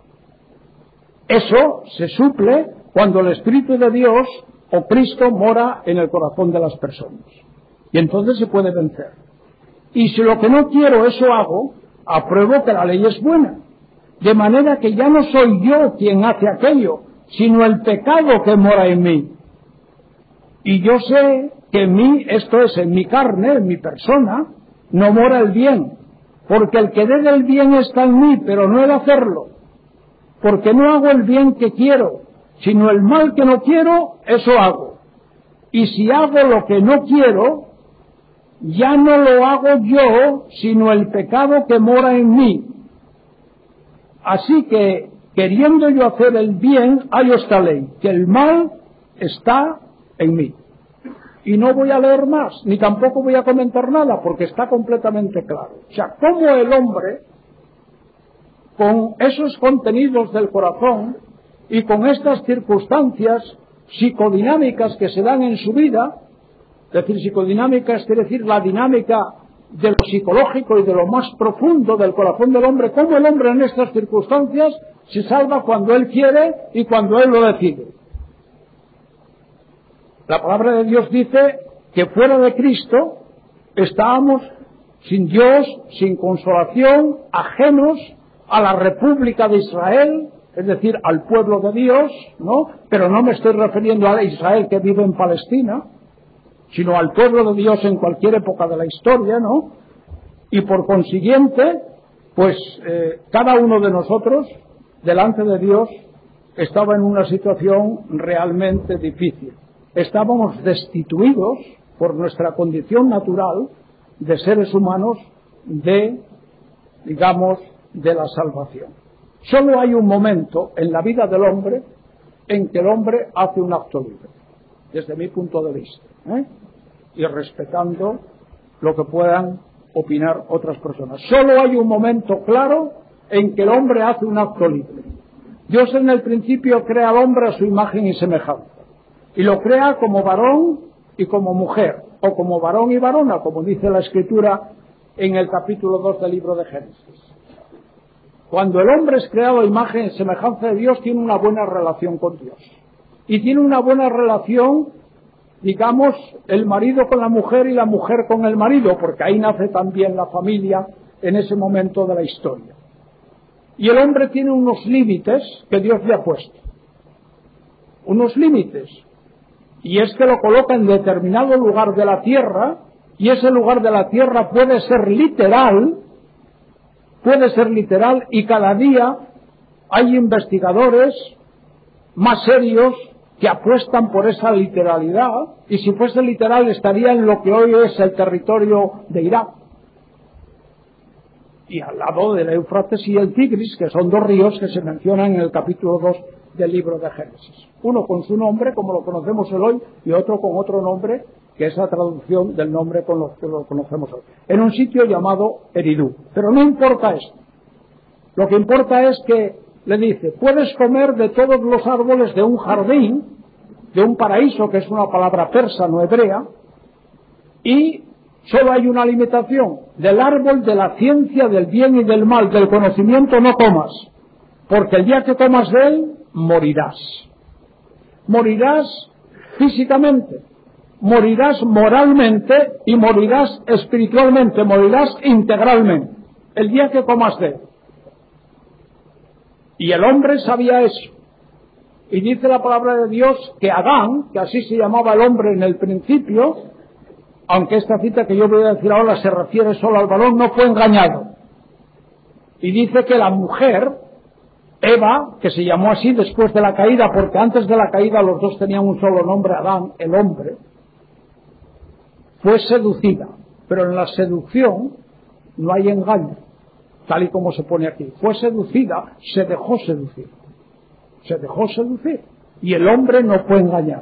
Eso se suple cuando el Espíritu de Dios o Cristo mora en el corazón de las personas. Y entonces se puede vencer. Y si lo que no quiero eso hago, apruebo que la ley es buena. De manera que ya no soy yo quien hace aquello, sino el pecado que mora en mí. Y yo sé que en mí, esto es, en mi carne, en mi persona, no mora el bien. Porque el querer el bien está en mí, pero no el hacerlo. Porque no hago el bien que quiero, sino el mal que no quiero, eso hago. Y si hago lo que no quiero, ya no lo hago yo, sino el pecado que mora en mí. Así que, queriendo yo hacer el bien, hay esta ley, que el mal está en mí. Y no voy a leer más, ni tampoco voy a comentar nada, porque está completamente claro. O sea, cómo el hombre, con esos contenidos del corazón y con estas circunstancias psicodinámicas que se dan en su vida, es decir, psicodinámicas quiere decir la dinámica de lo psicológico y de lo más profundo del corazón del hombre, cómo el hombre en estas circunstancias se salva cuando él quiere y cuando él lo decide. La palabra de Dios dice que fuera de Cristo estábamos sin Dios, sin consolación, ajenos a la República de Israel, es decir, al pueblo de Dios, ¿no? Pero no me estoy refiriendo a Israel que vive en Palestina, sino al pueblo de Dios en cualquier época de la historia, ¿no? Y por consiguiente, pues eh, cada uno de nosotros, delante de Dios, estaba en una situación realmente difícil. Estábamos destituidos por nuestra condición natural de seres humanos de, digamos, de la salvación. Solo hay un momento en la vida del hombre en que el hombre hace un acto libre, desde mi punto de vista, ¿eh? Y respetando lo que puedan opinar otras personas. Solo hay un momento claro en que el hombre hace un acto libre. Dios en el principio crea al hombre a su imagen y semejanza, y lo crea como varón y como mujer, o como varón y varona, como dice la Escritura en el capítulo dos del libro de Génesis. Cuando el hombre es creado a imagen y semejanza de Dios, tiene una buena relación con Dios. Y tiene una buena relación, digamos, el marido con la mujer y la mujer con el marido, porque ahí nace también la familia en ese momento de la historia. Y el hombre tiene unos límites que Dios le ha puesto. Unos límites. Y es que lo coloca en determinado lugar de la tierra, y ese lugar de la tierra puede ser literal, puede ser literal, y cada día hay investigadores más serios que apuestan por esa literalidad, y si fuese literal estaría en lo que hoy es el territorio de Irak. Y al lado del Éufrates y el Tigris, que son dos ríos que se mencionan en el capítulo dos del libro de Génesis. Uno con su nombre, como lo conocemos hoy, y otro con otro nombre, que es la traducción del nombre con lo que lo conocemos hoy. En un sitio llamado Eridú. Pero no importa esto. Lo que importa es que le dice, puedes comer de todos los árboles de un jardín, de un paraíso, que es una palabra persa, no hebrea, y solo hay una limitación: del árbol de la ciencia del bien y del mal, del conocimiento, no comas, porque el día que comas de él, morirás. Morirás físicamente, morirás moralmente y morirás espiritualmente, morirás integralmente, el día que comas de él. Y el hombre sabía eso. Y dice la palabra de Dios que Adán, que así se llamaba el hombre en el principio, aunque esta cita que yo voy a decir ahora se refiere solo al varón, no fue engañado. Y dice que la mujer, Eva, que se llamó así después de la caída, porque antes de la caída los dos tenían un solo nombre, Adán, el hombre, fue seducida. Pero en la seducción no hay engaño, tal y como se pone aquí. Fue seducida, se dejó seducir. Se dejó seducir. Y el hombre no fue engañado.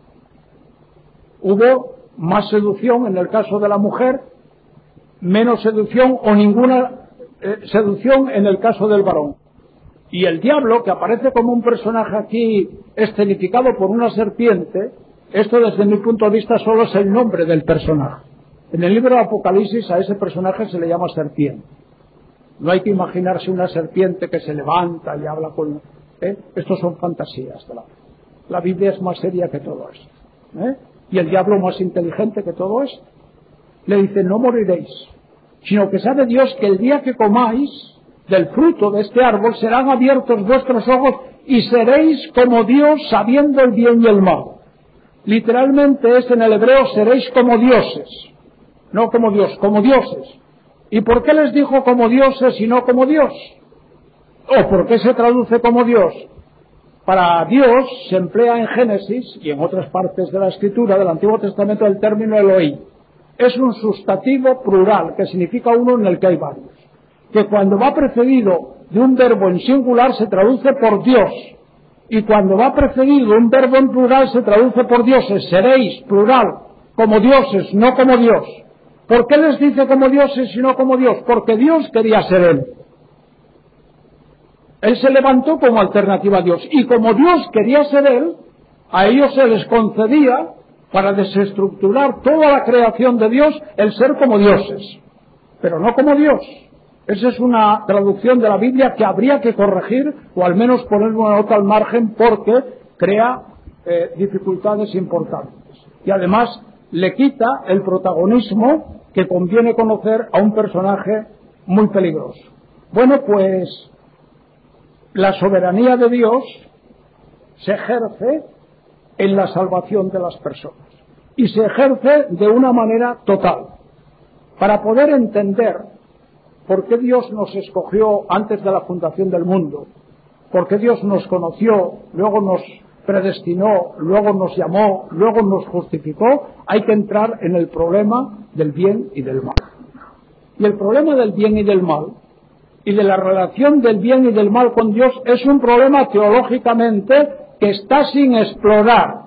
Hubo más seducción en el caso de la mujer, menos seducción o ninguna eh, seducción en el caso del varón. Y el diablo, que aparece como un personaje aquí escenificado por una serpiente, esto desde mi punto de vista solo es el nombre del personaje. En el libro de Apocalipsis a ese personaje se le llama serpiente. No hay que imaginarse una serpiente que se levanta y habla con... ¿eh? Estos son fantasías de la vida. La Biblia es más seria que todo esto. ¿eh? Y el diablo más inteligente que todo esto. Le dice, no moriréis, sino que sabe Dios que el día que comáis del fruto de este árbol serán abiertos vuestros ojos y seréis como Dios sabiendo el bien y el mal. Literalmente es en el hebreo, seréis como dioses. No como Dios, como dioses. ¿Y por qué les dijo como dioses y no como Dios? ¿O por qué se traduce como Dios? Para Dios se emplea en Génesis y en otras partes de la Escritura del Antiguo Testamento el término Elohim. Es un sustantivo plural que significa uno en el que hay varios. Que cuando va precedido de un verbo en singular se traduce por Dios. Y cuando va precedido de un verbo en plural se traduce por dioses. Seréis, plural, como dioses, no como Dios. ¿Por qué les dice como dioses y no como Dios? Porque Dios quería ser Él. Él se levantó como alternativa a Dios. Y como Dios quería ser Él, a ellos se les concedía, para desestructurar toda la creación de Dios, el ser como dioses. Pero no como Dios. Esa es una traducción de la Biblia que habría que corregir, o al menos poner una nota al margen, porque crea eh, dificultades importantes. Y además le quita el protagonismo que conviene conocer a un personaje muy peligroso. Bueno, pues la soberanía de Dios se ejerce en la salvación de las personas. Y se ejerce de una manera total. Para poder entender por qué Dios nos escogió antes de la fundación del mundo, por qué Dios nos conoció, luego nos predestinó, luego nos llamó, luego nos justificó, hay que entrar en el problema del bien y del mal. Y el problema del bien y del mal, y de la relación del bien y del mal con Dios, es un problema teológicamente que está sin explorar.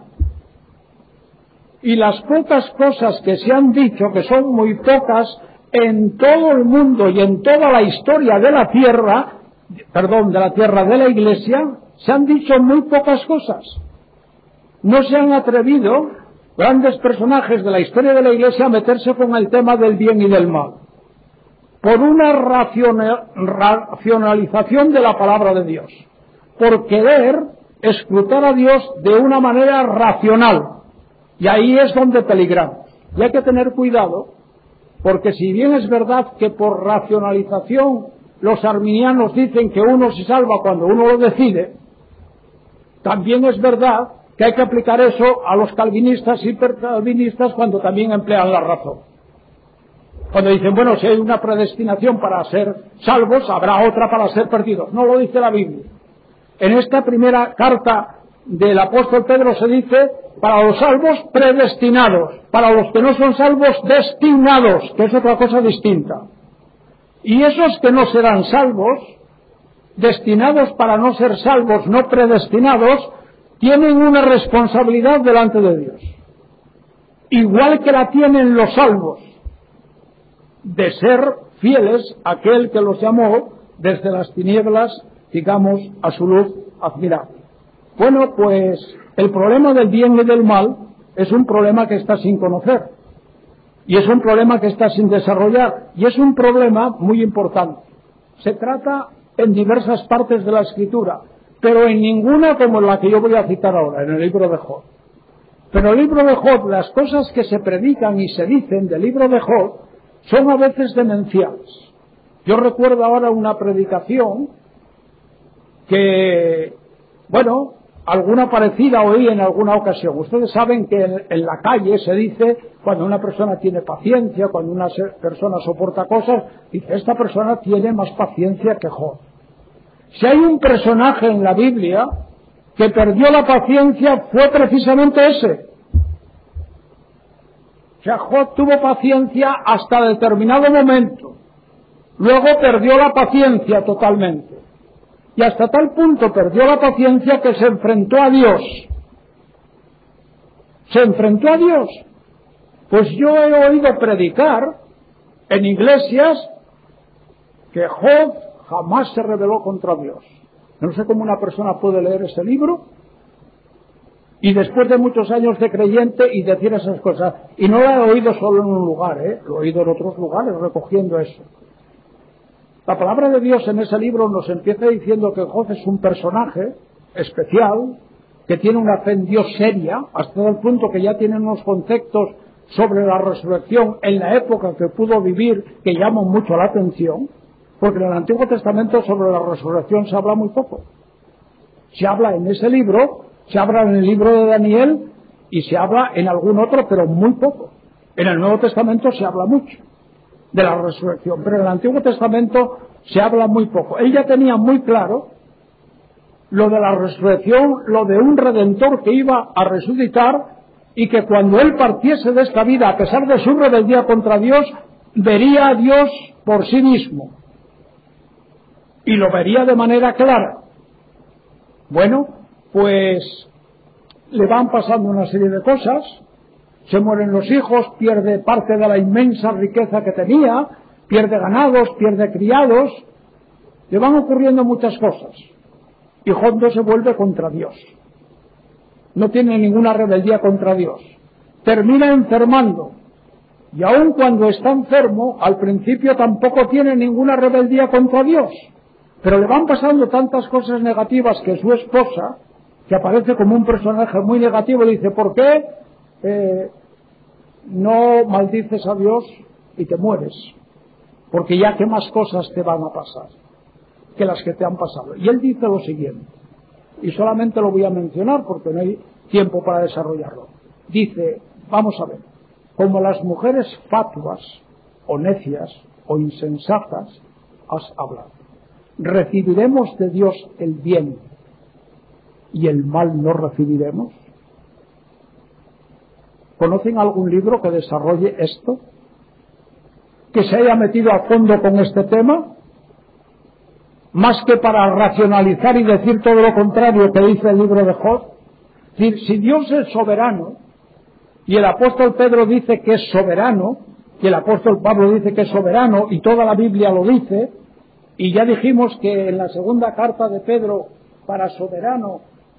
Y las pocas cosas que se han dicho, que son muy pocas, en todo el mundo y en toda la historia de la tierra, perdón, de la tierra de la Iglesia, se han dicho muy pocas cosas. No se han atrevido grandes personajes de la historia de la Iglesia a meterse con el tema del bien y del mal, por una racionalización de la palabra de Dios, por querer escrutar a Dios de una manera racional. Y ahí es donde peligramos. Y hay que tener cuidado, Porque si bien es verdad que por racionalización los arminianos dicen que uno se salva cuando uno lo decide, también es verdad que hay que aplicar eso a los calvinistas y hipercalvinistas cuando también emplean la razón. Cuando dicen, bueno, si hay una predestinación para ser salvos, habrá otra para ser perdidos. No lo dice la Biblia. En esta primera carta del apóstol Pedro se dice, para los salvos predestinados, para los que no son salvos destinados, que es otra cosa distinta. Y esos que no serán salvos, destinados para no ser salvos, no predestinados, tienen una responsabilidad delante de Dios. Igual que la tienen los salvos, de ser fieles a aquel que los llamó desde las tinieblas, digamos, a su luz admirable. Bueno, pues el problema del bien y del mal es un problema que está sin conocer, y es un problema que está sin desarrollar, y es un problema muy importante. Se trata en diversas partes de la Escritura, pero en ninguna como la que yo voy a citar ahora, en el libro de Job. Pero el libro de Job, las cosas que se predican y se dicen del libro de Job, son a veces demenciales. Yo recuerdo ahora una predicación que, bueno, alguna parecida oí en alguna ocasión. Ustedes saben que en, en la calle se dice, cuando una persona tiene paciencia, cuando una persona soporta cosas, dice, esta persona tiene más paciencia que Job. Si hay un personaje en la Biblia que perdió la paciencia, fue precisamente ese. O sea, Job tuvo paciencia hasta determinado momento. Luego perdió la paciencia totalmente. Y hasta tal punto perdió la paciencia que se enfrentó a Dios. Se enfrentó a Dios. Pues yo he oído predicar en iglesias que Job jamás se rebeló contra Dios. No sé cómo una persona puede leer ese libro y después de muchos años de creyente y decir esas cosas. Y no lo he oído solo en un lugar, ¿eh? Lo he oído en otros lugares recogiendo eso. La palabra de Dios en ese libro nos empieza diciendo que Job es un personaje especial, que tiene una fe en Dios seria, hasta el punto que ya tiene unos conceptos sobre la resurrección en la época que pudo vivir que llaman mucho la atención, porque en el Antiguo Testamento sobre la resurrección se habla muy poco. Se habla en ese libro, se habla en el libro de Daniel y se habla en algún otro, pero muy poco. En el Nuevo Testamento se habla mucho de la resurrección, pero en el Antiguo Testamento se habla muy poco. Él ya tenía muy claro lo de la resurrección, lo de un Redentor que iba a resucitar y que cuando él partiese de esta vida, a pesar de su rebeldía contra Dios, vería a Dios por sí mismo y lo vería de manera clara. Bueno, pues le van pasando una serie de cosas. Se mueren los hijos, pierde parte de la inmensa riqueza que tenía, pierde ganados, pierde criados, le van ocurriendo muchas cosas. Y Job no se vuelve contra Dios. No tiene ninguna rebeldía contra Dios. Termina enfermando. Y aun cuando está enfermo, al principio tampoco tiene ninguna rebeldía contra Dios. Pero le van pasando tantas cosas negativas que su esposa, que aparece como un personaje muy negativo, le dice, ¿por qué eh, no maldices a Dios y te mueres? Porque ya qué más cosas te van a pasar que las que te han pasado. Y él dice lo siguiente, y solamente lo voy a mencionar porque no hay tiempo para desarrollarlo. Dice, vamos a ver, como las mujeres fatuas, o necias, o insensatas, has hablado. ¿Recibiremos de Dios el bien y el mal no recibiremos? ¿Conocen algún libro que desarrolle esto? ¿Que se haya metido a fondo con este tema? Más que para racionalizar y decir todo lo contrario que dice el libro de Job. Es decir, si Dios es soberano, y el apóstol Pedro dice que es soberano, y el apóstol Pablo dice que es soberano, y toda la Biblia lo dice, y ya dijimos que en la segunda carta de Pedro, para soberano,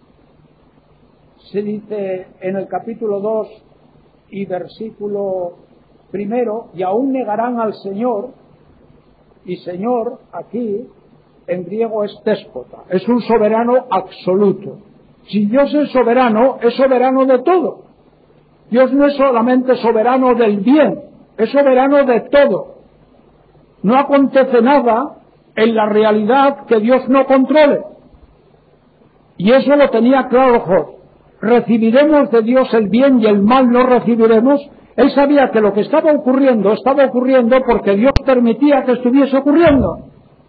se dice en el capítulo dos y versículo primero, y aún negarán al Señor, y Señor aquí en griego es déspota, es un soberano absoluto. Si Dios es soberano, es soberano de todo. Dios no es solamente soberano del bien, es soberano de todo. No acontece nada en la realidad que Dios no controle. Y eso lo tenía claro Job. Recibiremos de Dios el bien y el mal no recibiremos. Él sabía que lo que estaba ocurriendo, estaba ocurriendo porque Dios permitía que estuviese ocurriendo.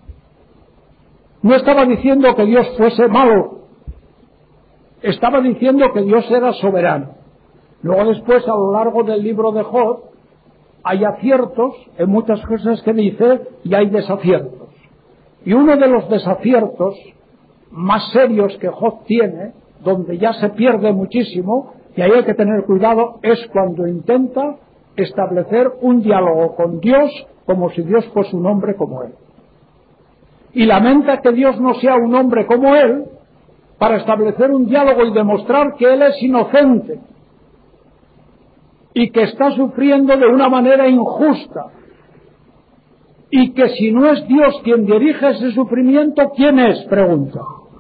No estaba diciendo que Dios fuese malo. Estaba diciendo que Dios era soberano. Luego después, a lo largo del libro de Job, hay aciertos en muchas cosas que dice y hay desaciertos. Y uno de los desaciertos más serios que Job tiene, donde ya se pierde muchísimo, y ahí hay que tener cuidado, es cuando intenta establecer un diálogo con Dios como si Dios fuese un hombre como él. Y lamenta que Dios no sea un hombre como él para establecer un diálogo y demostrar que él es inocente y que está sufriendo de una manera injusta y que si no es Dios quien dirige ese sufrimiento, ¿quién es? Pregunta.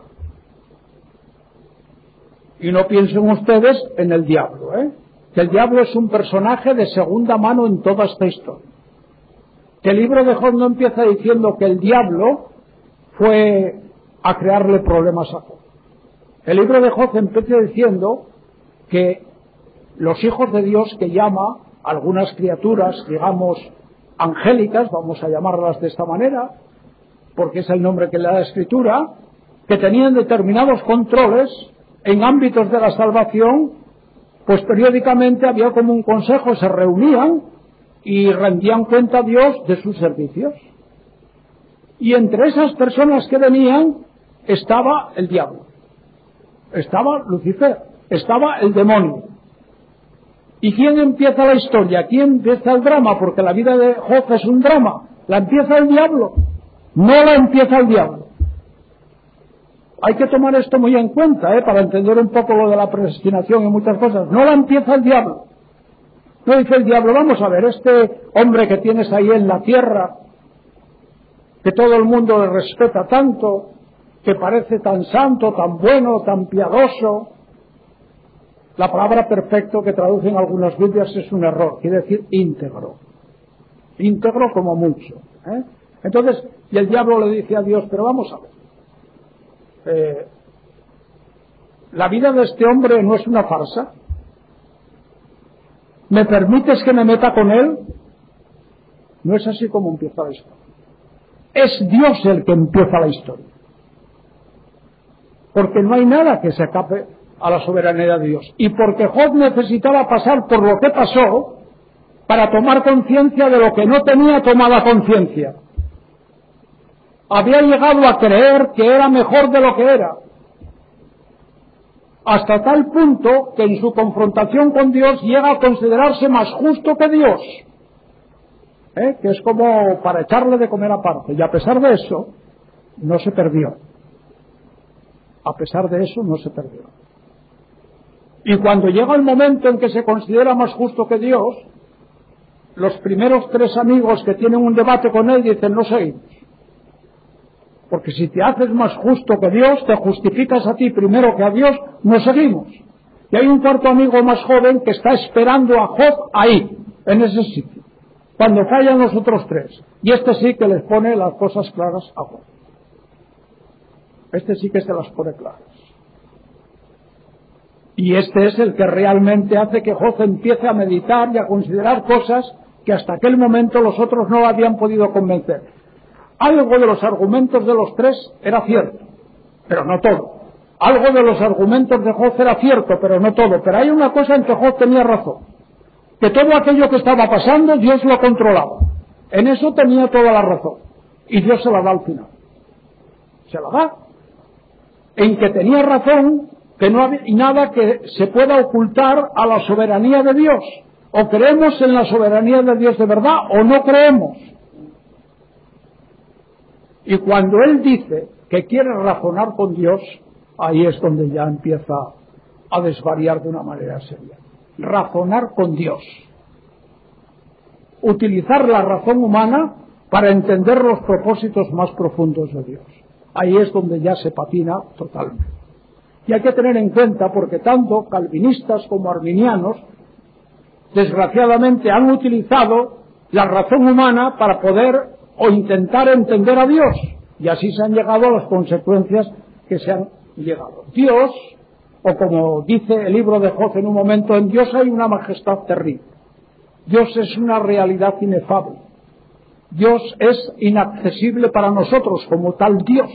Y no piensen ustedes en el diablo, ¿eh? Que el diablo es un personaje de segunda mano en toda esta historia. Que el libro de Job no empieza diciendo que el diablo fue a crearle problemas a Job. El libro de Job empieza diciendo que los hijos de Dios, que llama a algunas criaturas, digamos, angélicas, vamos a llamarlas de esta manera, porque es el nombre que le da la Escritura, que tenían determinados controles en ámbitos de la salvación, pues periódicamente había como un consejo, se reunían y rendían cuenta a Dios de sus servicios. Y entre esas personas que venían estaba el diablo, estaba Lucifer, estaba el demonio. ¿Y quién empieza la historia? ¿Quién empieza el drama? Porque la vida de Job es un drama. ¿La empieza el diablo? No la empieza el diablo. Hay que tomar esto muy en cuenta, ¿eh? Para entender un poco lo de la predestinación y muchas cosas. No la empieza el diablo. No dice el diablo, vamos a ver, este hombre que tienes ahí en la tierra, que todo el mundo le respeta tanto, que parece tan santo, tan bueno, tan piadoso. La palabra perfecto que traducen algunas Biblias es un error, quiere decir íntegro. Íntegro como mucho, ¿eh? Entonces, y el diablo le dice a Dios, pero vamos a ver, eh, la vida de este hombre no es una farsa. ¿Me permites que me meta con él? No es así como empieza la historia. Es Dios el que empieza la historia. Porque no hay nada que se escape a la soberanía de Dios. Y porque Job necesitaba pasar por lo que pasó para tomar conciencia de lo que no tenía tomada conciencia. Había llegado a creer que era mejor de lo que era. Hasta tal punto que en su confrontación con Dios llega a considerarse más justo que Dios. ¿Eh? Que es como para echarle de comer aparte. Y a pesar de eso, no se perdió. A pesar de eso, no se perdió. Y cuando llega el momento en que se considera más justo que Dios, los primeros tres amigos que tienen un debate con él dicen, no seguimos. Porque si te haces más justo que Dios, te justificas a ti primero que a Dios, no seguimos. Y hay un cuarto amigo más joven que está esperando a Job ahí, en ese sitio, cuando fallan los otros tres. Y este sí que les pone las cosas claras a Job. Este sí que se las pone claras. Y este es el que realmente hace que Job empiece a meditar y a considerar cosas que hasta aquel momento los otros no habían podido convencer. Algo de los argumentos de los tres era cierto, pero no todo. Algo de los argumentos de Job era cierto, pero no todo. Pero hay una cosa en que Job tenía razón, que todo aquello que estaba pasando Dios lo controlaba. En eso tenía toda la razón. Y Dios se la da al final. Se la da. En que tenía razón, que no hay nada que se pueda ocultar a la soberanía de Dios. O creemos en la soberanía de Dios de verdad, o no creemos. Y cuando él dice que quiere razonar con Dios, ahí es donde ya empieza a desvariar de una manera seria. Razonar con Dios. Utilizar la razón humana para entender los propósitos más profundos de Dios. Ahí es donde ya se patina totalmente. Y hay que tener en cuenta, porque tanto calvinistas como arminianos desgraciadamente han utilizado la razón humana para poder o intentar entender a Dios, y así se han llegado a las consecuencias que se han llegado. Dios, o como dice el libro de Job en un momento, en Dios hay una majestad terrible. Dios es una realidad inefable. Dios es inaccesible para nosotros como tal Dios,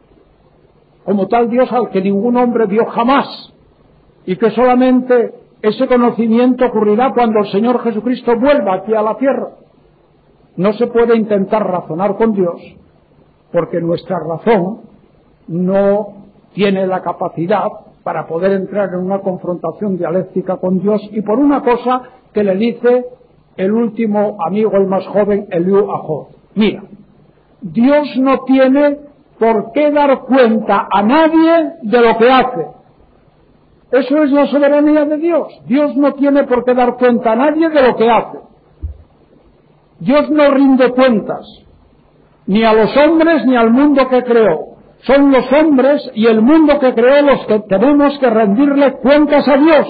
como tal Dios al que ningún hombre vio jamás, y que solamente ese conocimiento ocurrirá cuando el Señor Jesucristo vuelva aquí a la tierra. No se puede intentar razonar con Dios, porque nuestra razón no tiene la capacidad para poder entrar en una confrontación dialéctica con Dios, y por una cosa que le dice el último amigo, el más joven, Eliú a Job: mira, Dios no tiene por qué dar cuenta a nadie de lo que hace. Eso es la soberanía de Dios. Dios no tiene por qué dar cuenta a nadie de lo que hace. Dios no rinde cuentas ni a los hombres ni al mundo que creó. Son los hombres y el mundo que creó los que tenemos que rendirle cuentas a Dios.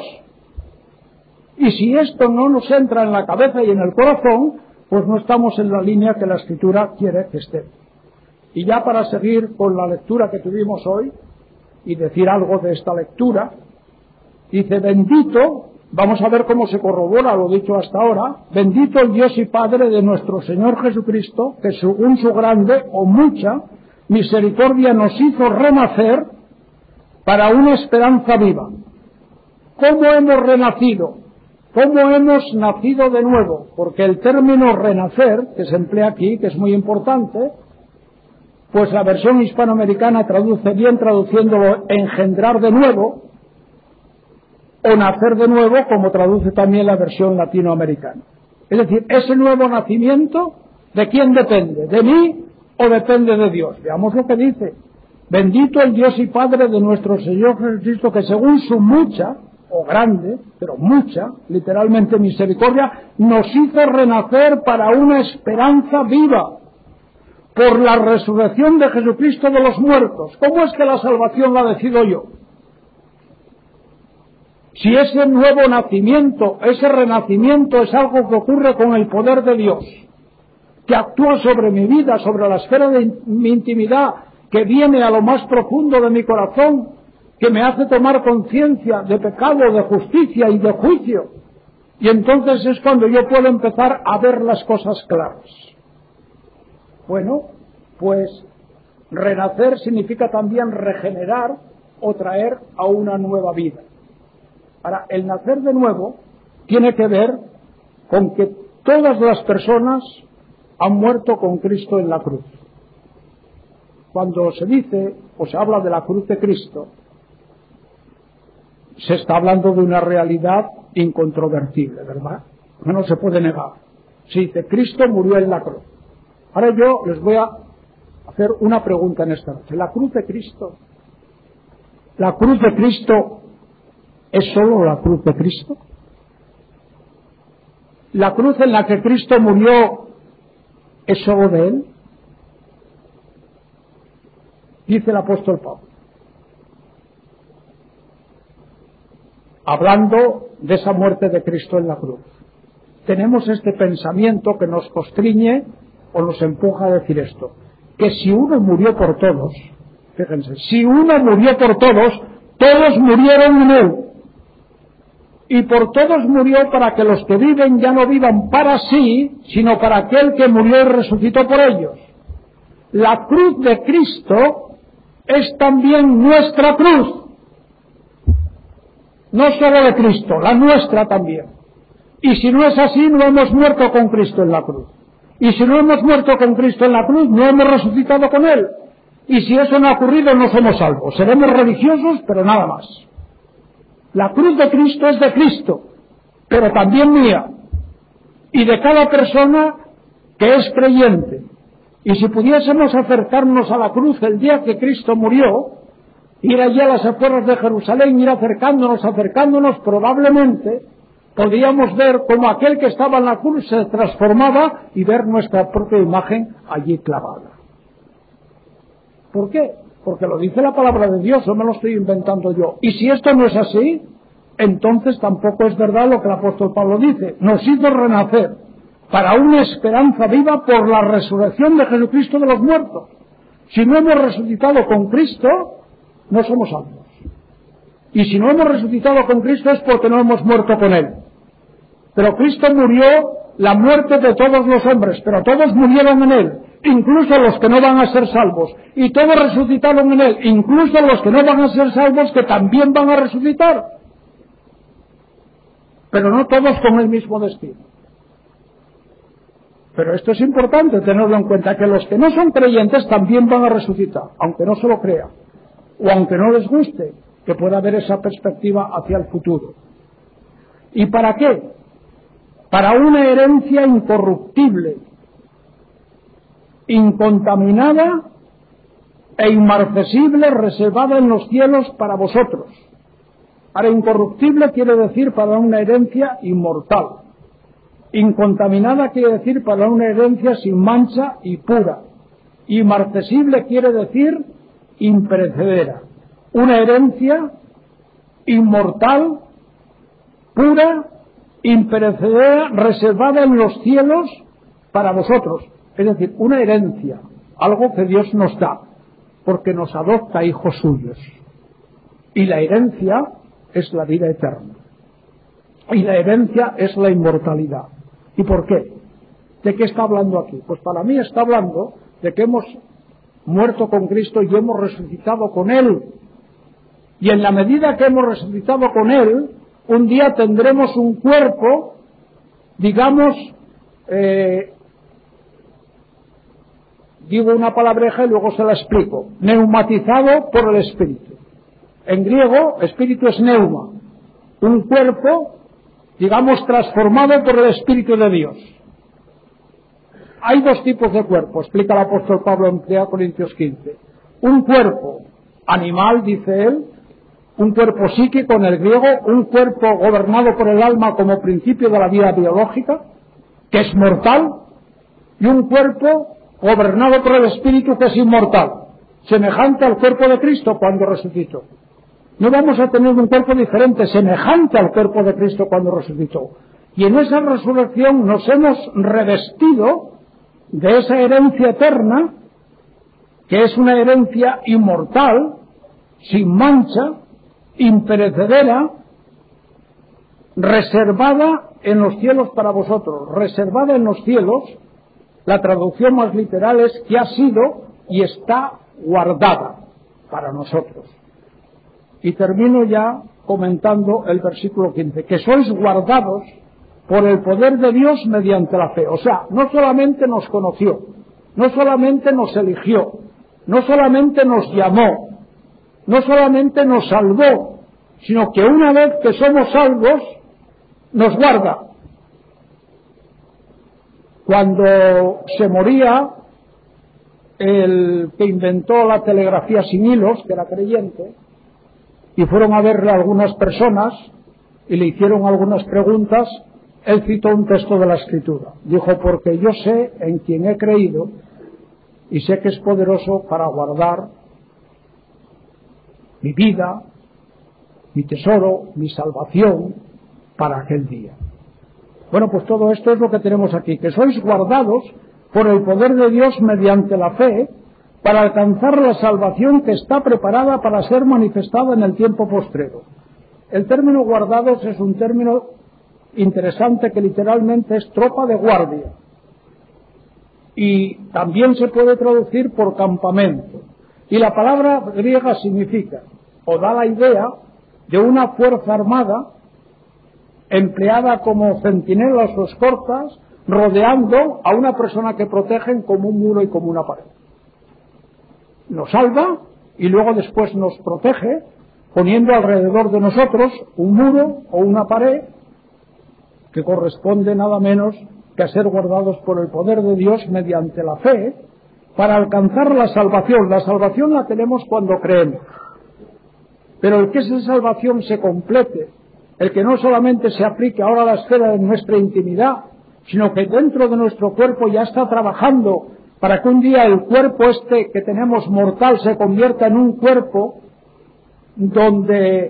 Y si esto no nos entra en la cabeza y en el corazón, pues no estamos en la línea que la Escritura quiere que esté. Y ya para seguir con la lectura que tuvimos hoy y decir algo de esta lectura, dice: bendito, vamos a ver cómo se corrobora lo dicho hasta ahora, bendito el Dios y Padre de nuestro Señor Jesucristo, que según su grande o mucha misericordia nos hizo renacer para una esperanza viva. ¿Cómo hemos renacido? ¿Cómo hemos nacido de nuevo? Porque el término renacer, que se emplea aquí, que es muy importante, pues la versión hispanoamericana traduce bien traduciéndolo engendrar de nuevo, o nacer de nuevo, como traduce también la versión latinoamericana. Es decir, ese nuevo nacimiento, ¿de quién depende? ¿De mí o depende de Dios? Veamos lo que dice: bendito el Dios y Padre de nuestro Señor Jesucristo, que según su mucha, o grande, pero mucha, literalmente misericordia, nos hizo renacer para una esperanza viva, por la resurrección de Jesucristo de los muertos. ¿Cómo es que la salvación la decido yo? Si ese nuevo nacimiento, ese renacimiento es algo que ocurre con el poder de Dios, que actúa sobre mi vida, sobre la esfera de mi intimidad, que viene a lo más profundo de mi corazón, que me hace tomar conciencia de pecado, de justicia y de juicio, y entonces es cuando yo puedo empezar a ver las cosas claras. Bueno, pues renacer significa también regenerar o traer a una nueva vida. Ahora, el nacer de nuevo tiene que ver con que todas las personas han muerto con Cristo en la cruz. Cuando se dice o se habla de la cruz de Cristo, se está hablando de una realidad incontrovertible, ¿verdad? No se puede negar. Se dice: Cristo murió en la cruz. Ahora yo les voy a hacer una pregunta en esta noche. ¿La cruz de Cristo, la cruz de Cristo es solo la cruz de Cristo? ¿La cruz en la que Cristo murió es solo de Él? Dice el apóstol Pablo, hablando de esa muerte de Cristo en la cruz. Tenemos este pensamiento que nos constriñe o nos empuja a decir esto: que si uno murió por todos, fíjense, si uno murió por todos, todos murieron en Él. Y por todos murió para que los que viven ya no vivan para sí, sino para aquel que murió y resucitó por ellos. La cruz de Cristo es también nuestra cruz. No solo de Cristo, la nuestra también. Y si no es así, no hemos muerto con Cristo en la cruz. Y si no hemos muerto con Cristo en la cruz, no hemos resucitado con Él. Y si eso no ha ocurrido, no somos salvos. Seremos religiosos, pero nada más. La cruz de Cristo es de Cristo, pero también mía. Y de cada persona que es creyente. Y si pudiésemos acercarnos a la cruz el día que Cristo murió, ir allí a las afueras de Jerusalén, ir acercándonos, acercándonos, probablemente podríamos ver cómo aquel que estaba en la cruz se transformaba y ver nuestra propia imagen allí clavada. ¿Por qué? Porque lo dice la palabra de Dios, no me lo estoy inventando yo. Y si esto no es así, entonces tampoco es verdad lo que el apóstol Pablo dice. Nos hizo renacer para una esperanza viva por la resurrección de Jesucristo de los muertos. Si no hemos resucitado con Cristo, no somos salvos. Y si no hemos resucitado con Cristo es porque no hemos muerto con Él. Pero Cristo murió la muerte de todos los hombres, pero todos murieron en Él, incluso los que no van a ser salvos. Y todos resucitaron en Él, incluso los que no van a ser salvos, que también van a resucitar. Pero no todos con el mismo destino. Pero esto es importante tenerlo en cuenta, que los que no son creyentes también van a resucitar, aunque no se lo crean, o aunque no les guste, que pueda haber esa perspectiva hacia el futuro. ¿Y para qué? Para una herencia incorruptible, incontaminada e inmarcesible, reservada en los cielos para vosotros. Ahora, incorruptible quiere decir para una herencia inmortal. Incontaminada quiere decir para una herencia sin mancha y pura. Inmarcesible quiere decir imperecedera. Una herencia inmortal, pura, imperecedera, reservada en los cielos para vosotros. Es decir, una herencia, algo que Dios nos da, porque nos adopta hijos suyos. Y la herencia es la vida eterna. Y la herencia es la inmortalidad. ¿Y por qué? ¿De qué está hablando aquí? Pues para mí está hablando de que hemos muerto con Cristo y hemos resucitado con Él. Y en la medida que hemos resucitado con Él, un día tendremos un cuerpo, digamos, eh, digo una palabreja y luego se la explico, neumatizado por el Espíritu. En griego, espíritu es neuma, un cuerpo, digamos, transformado por el Espíritu de Dios. Hay dos tipos de cuerpo, explica el apóstol Pablo en primera Corintios quince. Un cuerpo animal, dice él, un cuerpo psíquico en el griego, un cuerpo gobernado por el alma como principio de la vida biológica, que es mortal, y un cuerpo gobernado por el Espíritu, que es inmortal, semejante al cuerpo de Cristo cuando resucitó. No vamos a tener un cuerpo diferente, semejante al cuerpo de Cristo cuando resucitó. Y en esa resurrección nos hemos revestido de esa herencia eterna, que es una herencia inmortal, sin mancha, imperecedera, reservada en los cielos para vosotros. Reservada en los cielos, la traducción más literal es que ha sido y está guardada para nosotros. Y termino ya comentando el versículo quince, que sois guardados por el poder de Dios mediante la fe. O sea, no solamente nos conoció, no solamente nos eligió, no solamente nos llamó, no solamente nos salvó, sino que una vez que somos salvos, nos guarda. Cuando se moría el que inventó la telegrafía sin hilos, que era creyente, y fueron a verle algunas personas y le hicieron algunas preguntas, él citó un texto de la Escritura. Dijo, porque yo sé en quien he creído y sé que es poderoso para guardar mi vida, mi tesoro, mi salvación para aquel día. Bueno, pues todo esto es lo que tenemos aquí, que sois guardados por el poder de Dios mediante la fe, para alcanzar la salvación que está preparada para ser manifestada en el tiempo postrero. El término guardados es un término interesante que literalmente es tropa de guardia. Y también se puede traducir por campamento. Y la palabra griega significa, o da la idea, de una fuerza armada empleada como centinelas o escoltas, rodeando a una persona que protegen como un muro y como una pared. Nos salva y luego después nos protege poniendo alrededor de nosotros un muro o una pared que corresponde nada menos que a ser guardados por el poder de Dios mediante la fe para alcanzar la salvación. La salvación la tenemos cuando creemos, pero el que esa salvación se complete, el que no solamente se aplique ahora a la esfera de nuestra intimidad, sino que dentro de nuestro cuerpo ya está trabajando para que un día el cuerpo este que tenemos mortal se convierta en un cuerpo donde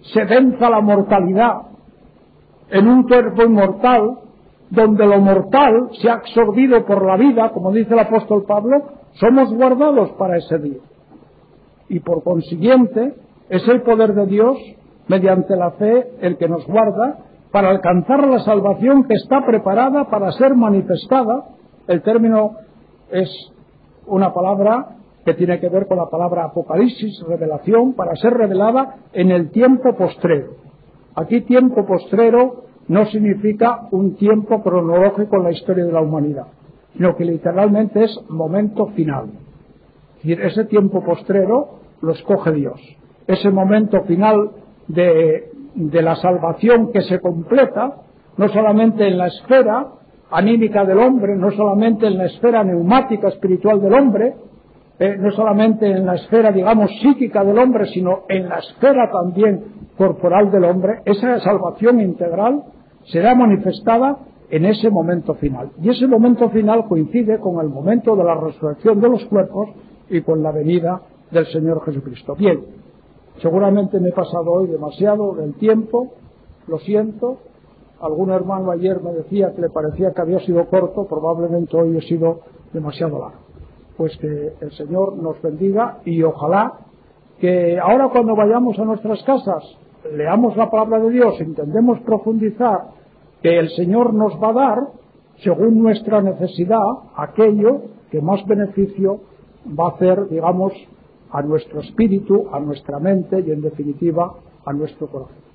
se venza la mortalidad en un cuerpo inmortal, donde lo mortal se ha absorbido por la vida, como dice el apóstol Pablo, somos guardados para ese día. Y por consiguiente, es el poder de Dios, mediante la fe, el que nos guarda para alcanzar la salvación que está preparada para ser manifestada. El término es una palabra que tiene que ver con la palabra apocalipsis, revelación, para ser revelada en el tiempo postrero. Aquí tiempo postrero no significa un tiempo cronológico en la historia de la humanidad, sino que literalmente es momento final. Es decir, ese tiempo postrero lo escoge Dios. Ese momento final de, de la salvación que se completa, no solamente en la esfera anímica del hombre, no solamente en la esfera neumática espiritual del hombre, eh, no solamente en la esfera, digamos, psíquica del hombre, sino en la esfera también corporal del hombre. Esa salvación integral será manifestada en ese momento final. Y ese momento final coincide con el momento de la resurrección de los cuerpos y con la venida del Señor Jesucristo. Bien, seguramente me he pasado hoy demasiado del tiempo, lo siento. Algún hermano ayer me decía que le parecía que había sido corto, probablemente hoy he sido demasiado largo. Pues que el Señor nos bendiga y ojalá que ahora cuando vayamos a nuestras casas leamos la palabra de Dios, intentemos profundizar que el Señor nos va a dar, según nuestra necesidad, aquello que más beneficio va a hacer, digamos, a nuestro espíritu, a nuestra mente y, en definitiva, a nuestro corazón.